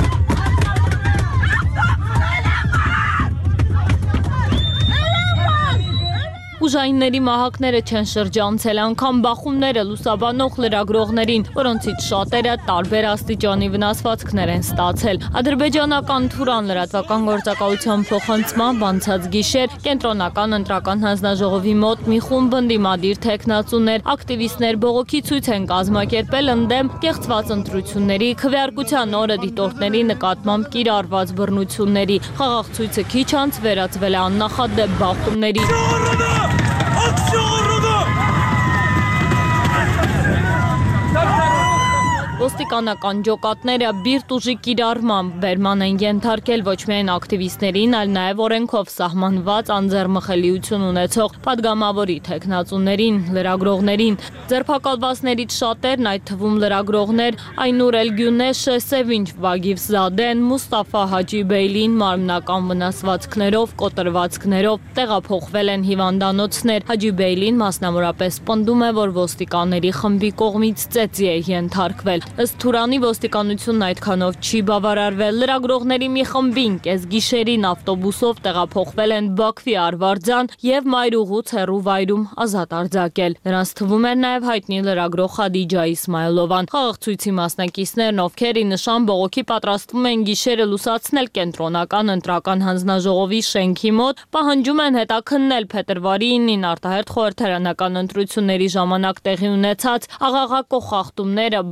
Ուժայինների մահակները չեն շրջանցել անգամ բախումները լուսաբանող լրագրողներին, որոնցից շատերը տարբեր աստիճանի վնասվածքներ են ստացել։ Ադրբեջանական Թուրան լրատվական գործակալության փոխանցմամբ անցած գիշեր կենտրոնական ընտրական հանձնաժողովի մոտ մի խումբ ընդդիմադիր թեկնածուներ, ակտիվիստներ բողոքի ցույց են կազմակերպել ընդդեմ կեղծված ընտրությունների, քվեարկության օրը դիտորդների նկատմամբ կիրառված բռնությունների։ Խաղաղ ցույցը քիչ անց վերածվել է աննախադեպ բախումների։ Ոստիկանական ջոկատները բիրտ ուժի կիրառմամբ բերման են ենթարկել ոչ միայն ակտիվիստներին, այլ նաև օրենքով սահմանված անձեռմխելիություն ունեցող падգամավորի թեկնածուներին, լրագրողներին։ Ձերբակալվածներից շատերն, այդ թվում լրագրողներ Այնուր Էլգյունեշը, Սևինչ Վագիվզադեն, Մուստաֆա Հաջիբեյլին մարմնական վնասվածքներով, կոտրվածքներով տեղափոխվել են հիվանդանոցներ։ Հաջիբեյլին մասնավորապես պնդում է, որ ոստիկանների խմբի կողմից ծեծի է ենթարկվել։ Ըստ Թուրանի ոստիկանությունն այդքանով չի բավարարվել։ Լրագրողների մի խմբին կեսգիշերին ավտոբուսով տեղափոխվել են Բաքվի արվարձան եւ մայրուղուց հեռու վայրում ազատ արձակել։ Նրանց թվում էր նաեւ հայտնի լրագրող Խադիջա Իսմայելովան։ Խաղաղ ցույցի մասնակիցներն, ովքեր ի նշան բողոքի պատրաստվում են գիշերը լուսացնել կենտրոնական ընտրական հանձնաժողովի շենքի մոտ, պահանջում են հետաքննել փետրվարի ինին արտահերթ խորհրդարանական ընտրությունների ժամանակ տեղի ունեցած աղաղակող խախտումները, բռնությունները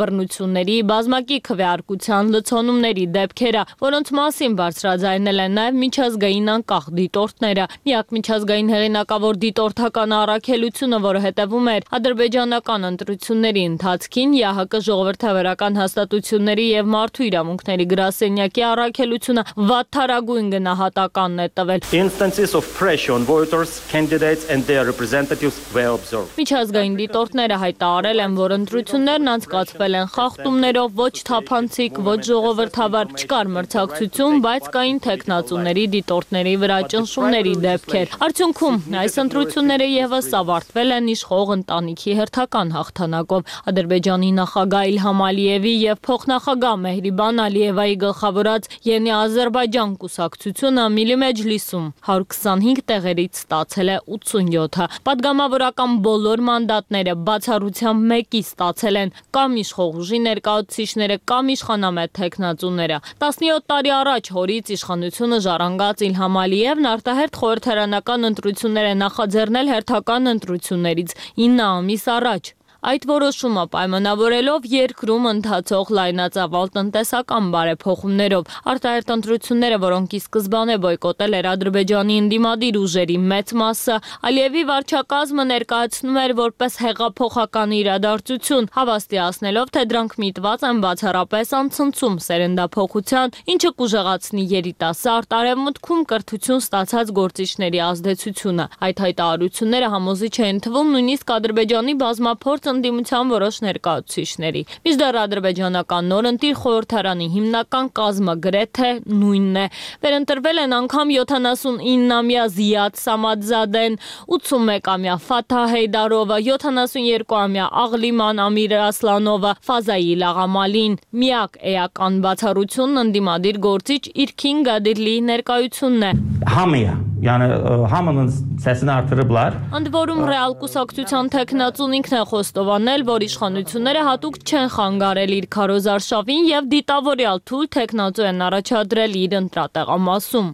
թեկնածուների, բազմակի քվեարկության, լցոնումների դեպքերը, որոնց մասին բարձրաձայնել են նաև միջազգային անկախ դիտորդները։ Միակ միջազգային հեղինակավոր դիտորդական առաքելությունը, որը հետևում էր ադրբեջանական ընտրությունների ընթացքին, ԵԱՀԿ ժողովրդավարական հաստատությունների եւ մարդու իրավունքների գրասենյակի առաքելությունը վատթարագույն գնահատականն է տվել։ Instances of pressure on voters, candidates and their representatives were observed. Միջազգային դիտորդները հայտարարել են, որ ընտրություններն անցկացվել են խախտումներով, ոչ թափանցիկ, ոչ ժողովրդավար, չկար մրցակցություն, բայց կային թեկնածուների, դիտորդների վրա ճնշումների դեպքեր։ Արդյունքում այս ընտրությունները եւս ավարտվել են իշխող ընտանիքի հերթական հաղթանակով։ Ադրբեջանի նախագահ Իլհամ Ալիևի եւ փոխնախագահ Մեհրիբան Ալիևայի գլխավորած Ենի Ադրբեջան կուսակցությունը Միլի Մեջլիսում հարյուր քսանհինգ տեղերից ստացել է ութսունյոթը։ Պատգամավորական բոլոր մանդատները բացառությամբ մեկի ստացել են կամ իշխող ուժի ներկայացուցիչները, կամ իշխանամետ թեկնածուները։ տասնյոթ տարի առաջ հորից իշխանությունը ժառանգած Իլհամ Ալիևն արտահերթ խորհրդարանական ընտրություններ է նախաձեռնել հերթական ընտրություններից ինը ամիս առաջ։ Այդ որոշումը պայմանավորելով երկրում ընթացող լայնածավալ տնտեսական բարեփոխումներով, արտահերթ ընտրությունները, որոնք ի սկզբանե բոյկոտել էր Ադրբեջանի ընդդիմադիր ուժերի մեծ մասը, Ալիևի վարչակազմը ներկայացնում էր որպես հեղափոխական իրադարձություն, հավաստիացնելով, թե դրանք միտված են բացառապես անցնցում սերնդափոխության, ինչը կուժեղացնի երիտասարդ արևմուտքում կրթություն ստացած գործիչների ազդեցությունը։ Այդ հայտարարությունները համոզիչ են թվում նույնիսկ Ադրբեջանի բազմափորձ ընդդիմության որոշ ներկայացուցիչների։ Մինչդեռ ադրբեջանական նորընտիր խորհրդարանի հիմնական կազմը գրեթե նույնն է։ Վերընտրվել են անգամ յոթանասունինամյա Զիադ Սամադզադեն, ութսունմեկամյա Ֆաթահ Հեյդարովը, յոթանասունյոթկուամյա Աղլիման Ամիր Ասլանովը, Ֆազայիլ Աղամալին։ Միակ էական բացառությունն ընդդիմադիր գործիչ Իրքին Գադիրլիի ներկայությունն է։ Համիա, yəni համının səsini artırıblar։ Ընդ որում ռեալ կուսակցության թեկնածուն ինքն է խոստովանել, որ իշխանությունները հատուկ չեն խանգարել իր քարոզարշավին եւ դիտավորյալ թույլ թեկնածու են առաջադրել իր ընտրատեղամասում։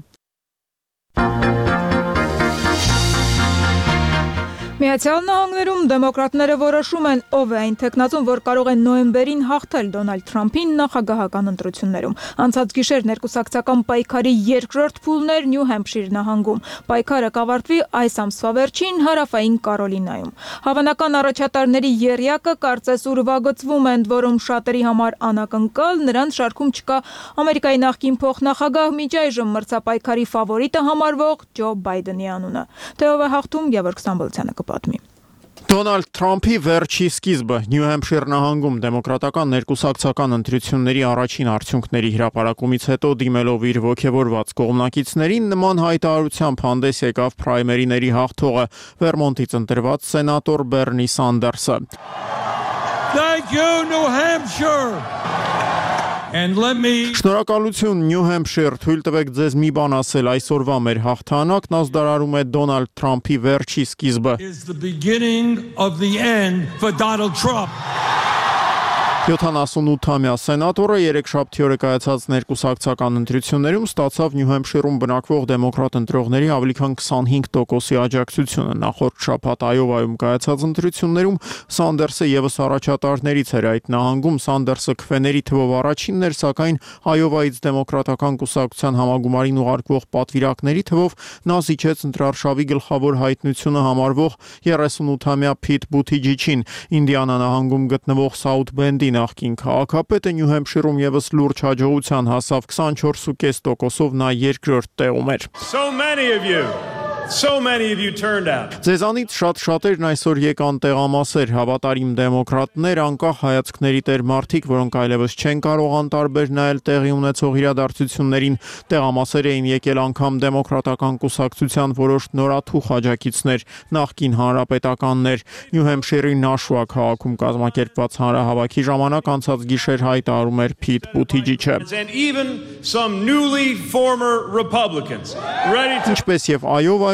Միացյալ Նահանգներում դեմոկրատները որոշում են, ով է այն թեկնածուն, որ կարող է նոյեմբերին հաղթել Դոնալդ Թրամփին նախագահական ընտրություններում։ Անցած գիշեր ներկուսակցական պայքարի երկրորդ փուլն էր Նյու Հեմփշիր նահանգում։ Պայքարը կավարտվի այս ամսվա վերջին հարավային Կարոլինայում։ Հավանական առաջատարների եռյակը կարծես ուրվագծվում են, որում շատերի համար անակնկալ, նրանց շարքում չկա Ամերիկայի նախկին փոխնախագահ միջ այժմ մրցապայքարի ֆավորիտը համարվող Ջո Բայդենի անունը։ Թե ով է հաղթում, Գևորգ Ստամբոլցյանը կպատմի։ Դոնալդ Թրամփի վերջի սկիզբը Նյու Հեմփշիր նահանգում դեմոկրատական ներկուսակցական ընտրությունների առաջին արդյունքների հրապարակումից հետո դիմելով իր ոգևորված կողմնակիցներին նման հայտարարությամբ հանդես եկավ պրայմերիների հաղթողը Վերմոնտից ընտրված սենատոր Բերնի Սանդերսը։ Thank you, New Hampshire. And let me Շնորհակալություն Նյու Հեմփշիր, թույլ տվեք ձեզ մի բան ասել, այսօրվա մեր հաղթանակն ազդարարում է Դոնալդ Թրամփի վերջի սկիզբը։ is the beginning of the end for Donald Trump. յոթանասունութամյա սենատորը երեքշաբթի օրը կայացած ներկուսակցական ընտրություններում ստացավ Նյու Հեմփշիրում բնակվող դեմոկրատ ընտրողների ավելի քան քսանհինգ տոկոսի աջակցությունը։ Նախորդ շաբաթ Այովայում կայացած ընտրություններում Սանդերսը եւս առաջատարներից էր այդ նահանգում։ Սանդերսը քվեների թվով առաջինն էր, սակայն Այովայից դեմոկրատական կուսակցության համագումարին ուղարկվող պատվիրակների թվով նա զիջեց ընտրարշավի գլխավոր հայտնությունը համարվող երեսունութամյա Փիթ Բութիջիչին։ Ինդիանա նահանգում գտնվող Սաութ Բենդի նախկին քաղաքապետը Նյու Հեմփշիրում եւս լուրջ հաջողության հասավ քսանչորս կես տոկոսով նա երկրորդ տեղում էր։ So many of you So many of you turned out. Ձեզանից շատ շատերն այսօր եկան տեղամասեր, հավատարիմ դեմոկրատներ, անկախ հայացքների տեր մարդիկ, որոնք այլևս չեն կարող անտարբեր նայել տեղի ունեցող իրադարձություններին, տեղամասեր էին եկել անգամ դեմոկրատական կուսակցության որոշ նորաթուխ աջակիցներ, նախկին հանրապետականներ։ Նյու Հեմփշիրի Նաշուա քաղաքում կազմակերպված հանրահավաքի ժամանակ անցած գիշեր հայտարարում էր Փիթ Բութիջիչը։ And even some newly former Republicans ready to Ինչպես եւ Այովայում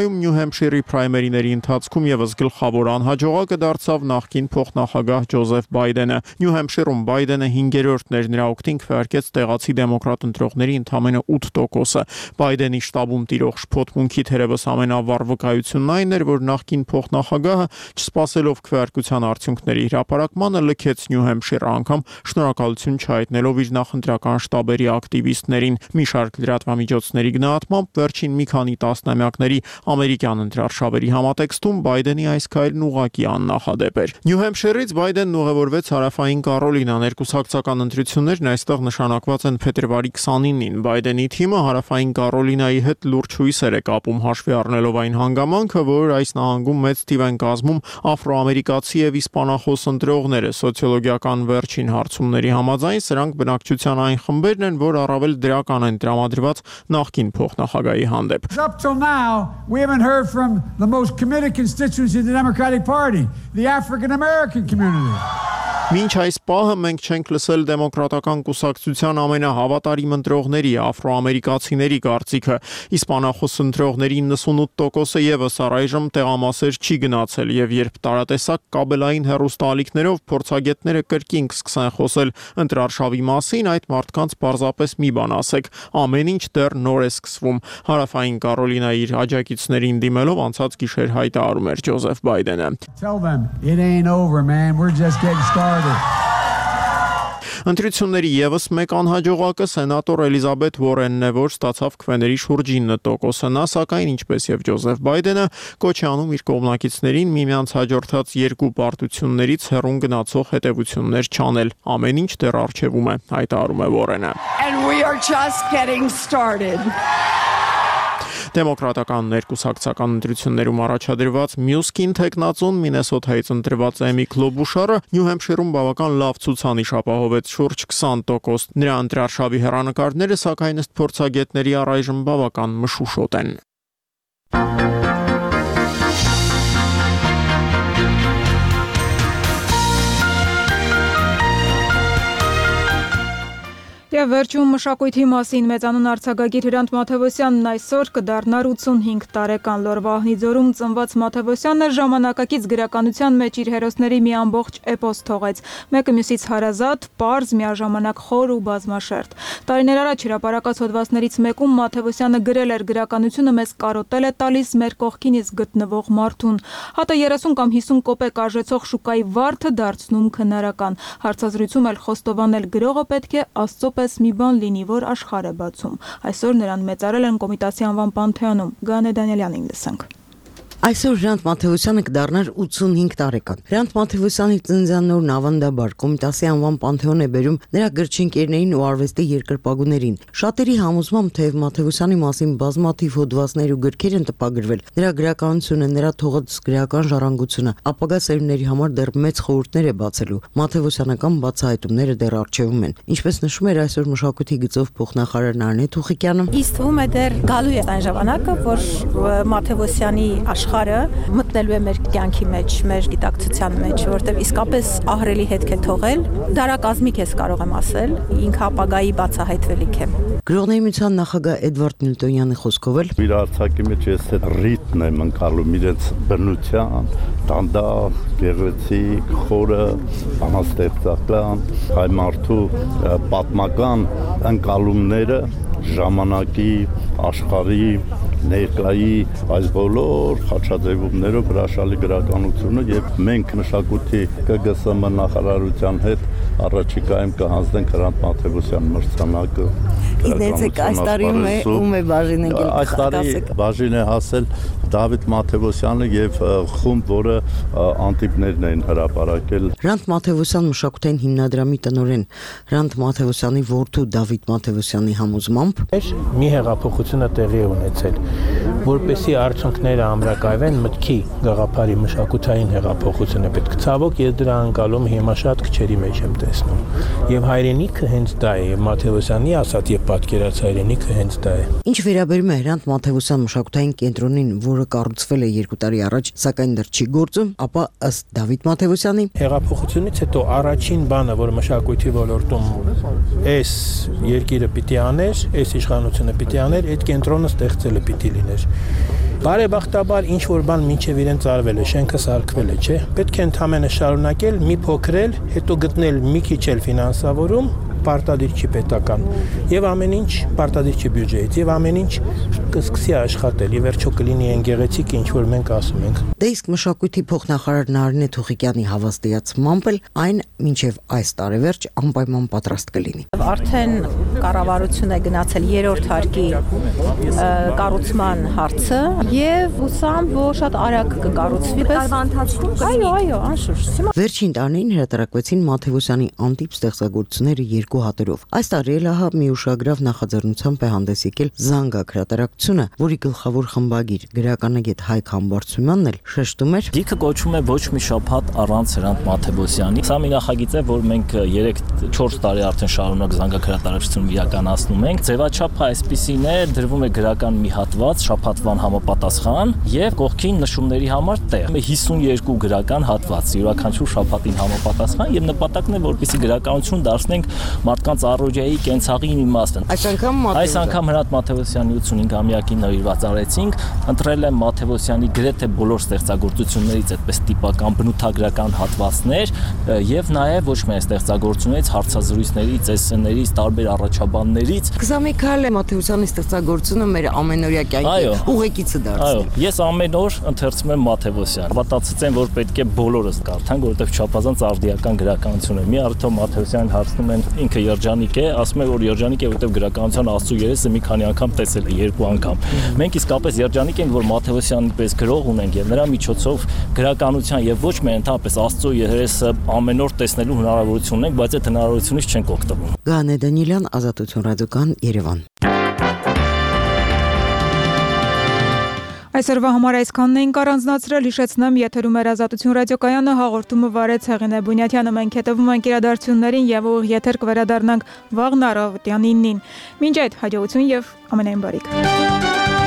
Ամերիկայում Նյու Հեմփշիրի պրայմերիների ընթացքում եւս գլխավոր անհաջողակը դարձավ նախկին փոխնախագահ Ջոզեֆ Բայդենը։ Նյու Հեմփշիրում Բայդենը հինգերորդն էր, նրա օգտին քվեարկեց տեղացի դեմոկրատ ընտրողների ընդամենը ութ տոկոսը։ Բայդենի շտաբում տիրող շփոթմունքի թերևս ամենավառ վկայությունն այն էր, որ նախկին փոխնախագահը, չսպասելով քվեարկության արդյունքների հրապարակմանը, լքեց Նյու Հեմփշիրը, անգամ շնորհակալություն չհայտնելով իր նախընտրական շտաբերի ակտիվիստներին։ Մի շարք լրատվամիջոցների գնահատմամբ վերջին մի քանի տասնամյակների ամերիկյան ընտրարշավերի համատեքստում Բայդենի այս քայլն ուղղակի աննախադեպ էր։ Նյու Հեմփշիրից Բայդենն ուղևորվեց հարավային Կարոլինա, ներկուսակցական ընտրություններն այստեղ նշանակված են փետրվարի քսանինին։ Բայդենի թիմը հարավային Կարոլինայի հետ լուրջ հույսեր է կապում, հաշվի առնելով այն հանգամանքը, որ այս նահանգում մեծ թիվ են կազմում աֆրոամերիկացի եւ իսպանախոս ընտրողները։ Սոցիոլոգիական վերջին հարցումների համաձայն սրանք բնակչության այն խմբերն են, որ առավել դրական են տրամադրված նախկին փոխնախագահի հանդեպ։ Up till now, we haven't heard from the most committed constituency of the Democratic Party, the African American community. Մինչ այս պահը մենք չենք լսել դեմոկրատական կուսակցության ամենահավատարիմ ընտրողների, աֆրոամերիկացիների կարծիքը։ Իսպանախոս ընտրողների նվեցանութ տոկոսը եւս առայժմ տեղամասեր չի գնացել, եւ երբ տարատեսակ կաբելային հեռուստաալիքներով փորձագետները կրկին կսկսեն խոսել ընտրարշավի մասին, այդ մարդկանց պարզապես մի բան ասեք. ամեն ինչ դեռ նոր է սկսվում։ Հարավային Կարոլինայի իր աջակիցներին դիմելով անցած գիշեր հայտարարում էր Ջոզեֆ Բայդենը։ Tell them it ain't over, man. We're just getting started. Ընտրությունների եւս մեկ անհաջողակը սենատոր Էլիզաբեթ Վորենն է, որ ստացավ քվեների շուրջ ինը տոկոսը։ Նա սակայն ինչպես եւ Ջոզեֆ Բայդենը կոչ է անում իր կողմնակիցներին միմյանց հաջորդած երկու պարտություններից հեռուն գնացող հետևություններ չանել։ Ամեն ինչ դեռ առջևում է, հայտարարում է Վորենը։ And we are just getting started. Դեմոկրատական ներկուսակցական ընտրություններում առաջադրված մյուս կին տեխնացուն Մինեսոթայից ընտրված Էմի Քլոբուշարը Նյու Հեմփշիրում բավական լավ ցուցանիշ ապահովեց, շուրջ քսան տոկոս։ Նրա ընտրարշավի հեռանկարները սակայն ըստ փորձագետների առայժմ բավական մշուշոտ են։ Եվ վերջում մշակույթի մասին մեծանուն արձակագիր Հրանտ Մաթևոսյանն այսօր կդառնար ութսունհինգ տարեկան։ Լոռ Վահնիձորում ծնված Մաթևոսյանը ժամանակակից գրականության մեջ իր հերոսների մի ամբողջ էպոս թողեց, մեկը մյուսից հարազատ, պարզ, միաժամանակ խոր ու բազմաշերտ։ Տարիներ առաջ հրապարակած հոդվածներից մեկում Մաթևոսյանը գրել էր գրականությունը մեզ կարոտել է տալիս մեր կողքինից գտնվող մարդուն։ Հատը երեսուն կամ հիսուն կոպեկ արժեցող շուկայի վարդը դարձնում քնարական։ Հարցազրույցում էլ խոստովանել գրողը պետք է Աստծո պես մի բան լինի, որ աշխարհ է բացում։ Այսօր նրան մեծարել են Կոմիտասի անվան Պանթեոնում։ Գանե Դանիելյանին լսենք։ Այսօր Հրանտ Մաթևոսյանը կդառնար ութսունհինգ տարեկան։ Հրանտ Մաթևոսյանի ծննդյանորն ավանդաբար Կոմիտասի անվան Պանթեոն է բերում նրա գրչընկերներին ու արվեստի երկրպագուներին։ Շատերի համոզմամբ թեև Մաթևոսյանի մասին բազմաթիվ հոդվածներ ու գրքեր են տպագրվել, նրա գրականությունը, նրա թողած գրական ժառանգությունը ապագա սերունդների համար դեռ մեծ խորհուրդներ է բացելու։ Մաթևոսյանական բացահայտումները դեռ առջևում են։ Ինչպես նշում էր այսօր մշակույթի գծով փոխնախարար Նարինե Թուխիկյանը, իստվում է դեռ գալու է այն ժամանակը, որ Մաթևոսյանի աշխարհը մտնելու է մեր կյանքի մեջ, մեր գիտակցության մեջ, որտեղ իսկապես ահռելի հետք է թողել, դարակազմիկ ես կարող եմ ասել, ինքը ապագայի բացահայտվելիք է։ Գրողների միության նախագահ Էդվարդ Միլտոնյանի խոսքով էլ իր արցակի մեջ ես ռիթմն եմ ընկալում իրենց բնության, դանդաղ, գեղեցիկ, խորը, բանաստեղծական, հայ մարդու պատմական ընկալումները ժամանակի, աշխարհի, ներկայի այս բոլոր խաչաձևումներով հրաշալի գրականությունը եւ մենք մշակույթի Կը Գ Սը Մ նախարարության հետ առաջիկայում կհանձնենք Հրանտ Մաթևոսյան մրցանակը։ Գիտեք, այս տարի ում է բաժին եկել։ Այս տարի բաժին է հասել Դավիթ Մաթևոսյանը եւ խումբ, որը անտիպներն են հրապարակել։ Հրանտ Մաթևոսյան մշակութային հիմնադրամի տնօրեն Հրանտ Մաթևոսյանի որդու Դավիթ Մաթևոսյանի համոզմամբ մի հեղափոխություն է տեղի ունեցել, որպեսզի արդյունքները ամրակայվեն մտքի գաղափարի մշակութային հեղափոխությունը պետք է։ Ցավոք ես դրա անցալում հիմա շատ քչերի մեջ եմ տեսնում։ Եվ հայրենիքը հենց դա է, եւ Մաթևոսյանի ասած եւ պատկերած հայրենիքը հենց դա է։ Ինչ վերաբերում է Հրանտ Մաթևոսյան մշակութային կենտրոնին, որը կառուցվել է երկու տարի առաջ, սակայն դեռ չի գործում, ապա ըստ Դավիթ Մաթևոսյանի հեղափոխությունից հետո առաջին բանը, որ մշակույթի ոլորտում այս երկիրը պիտի աներ, այս իշխանությունը պիտի աներ, այդ կենտրոնը ստեղծելը պիտի լինի։ էր։ Բարեբախտաբար ինչ որ բան մինչև իրեն ծարվել է, շենքը սարքվել է, չէ։ Պետք է ընդհանրապես շարունակել, մի փոքրել, հետո գտնել մի քիչ էլ ֆինանսավորում, պարտադիր չի պետական, եւ ամեն ինչ պարտադիր չի բյուջեից, եւ ամեն ինչ կսկսի աշխատել, եւ վերջո կլինի այն գեղեցիկ, ինչ որ մենք ասում ենք։ Դե իսկ մշակույթի փոխնախարար Նարինե Թուխիկյանի հավաստիացմամբ էլ այն մինչև այս տարեվերջ անպայման պատրաստ կլինի։ Արդեն կառավարություն է գնացել երրորդ հարկի կառուցման հարցը եւ հուսամ, որ շատ արագ կկառուցվի։ Տարվա ընթացքում Այո, այո, անշուշտ։ Վերջին տարին հրատարակվեցին Մաթեոսյանի անտիպ ստեղծագործությունները երկու հատերով։ Այս տարի էլ ահա մի ուշագրավ նախաձեռնությամբ է հանդես եկել Զանգակ հրատարակությունը, որի գլխավոր խմբագիր գրականագետ Հայկ Համբարձումյանն էլ շեշտում էր. Դիքը կոչվում է ոչ մի շաբաթ առանց Հրանտ Մաթեոսյանի։ Սա մի նախագիծ է, որ մենք երեք չորս տարի արդեն շարունակ Զանգակ հրատարակությունում իրականացնում ենք։ Ձևաչափը այսպիսին է, դրվում է գրական մի հատված, շաբաթվան համապատասխան եւ կողքին նշումների համար տեղ։ հիսունյոթ գրական հատված, յուրաքանչյուր շաբաթին համապատասխան եւ նպատակն է, որպեսզի գրականություն դարձնենք մարդկանց առօրյայի կենցաղին իմաստը։ Այս անգամ Այս անգամ Հրանտ Մաթեոսյանի ութսունհինգամյակին նվիրված արեցինք, ընտրել եմ Մաթեոսյանի գրեթե բոլոր ստեղծագործություններից այդպես տիպական բնութագրական հատվածներ եւ նաեւ ոչ միայն ստեղծագործություններից, հարցազրույցներից, էսսեներից, տարբեր առաջաբաններից։ Գզամիկալ Մաթեոսյանի ստեղծագործությունը մեր ամենօրյա կյանքի ուղեկիցը դարձել։ Այո, ես ամեն օր ընթերցում եմ Մաթեոսյան։ Պատասխանեցի եմ, որ պետք է բոլորս կարդանք, որովհետեւ չափազանց արդիական գրականություն է։ Մի արդյոք Մաթեոսյանին հարցնում են, ինքը երջանիկ է, ասում է, որ երջանիկ է, որովհետեւ գրականության Աստծո երեսը մի քանի անգամ տեսել է, երկու անգամ։ Մենք իսկապես երջանիկ ենք, որ Մաթեոսյանի պես գրող ունենք եւ նրա միջոցով գրականության եւ ոչ միայն ընդհանրապես Աստծո երեսը ամեն օր տեսնելու հնարավորություն ունենք, բայց այդ հնարավորությունից չենք օգտվում։ Գանե Դանիելյան, Ազատություն ռադիոկան, Երևան։ Այսօրվա համար այսքանն էինք առանձնացրել, հիշեցնեմ, եթերում էր Ազատություն ռադիոկայանը, հաղորդումը վարեց Հեղինե Բունյաթյանը, մենք հետևում ենք իրադարձություններին եւ ուղիղ եթեր կվերադառնանք վաղն առավոտյան իննին։ Մինչ այդ հաջողություն եւ ամենայն բարիք։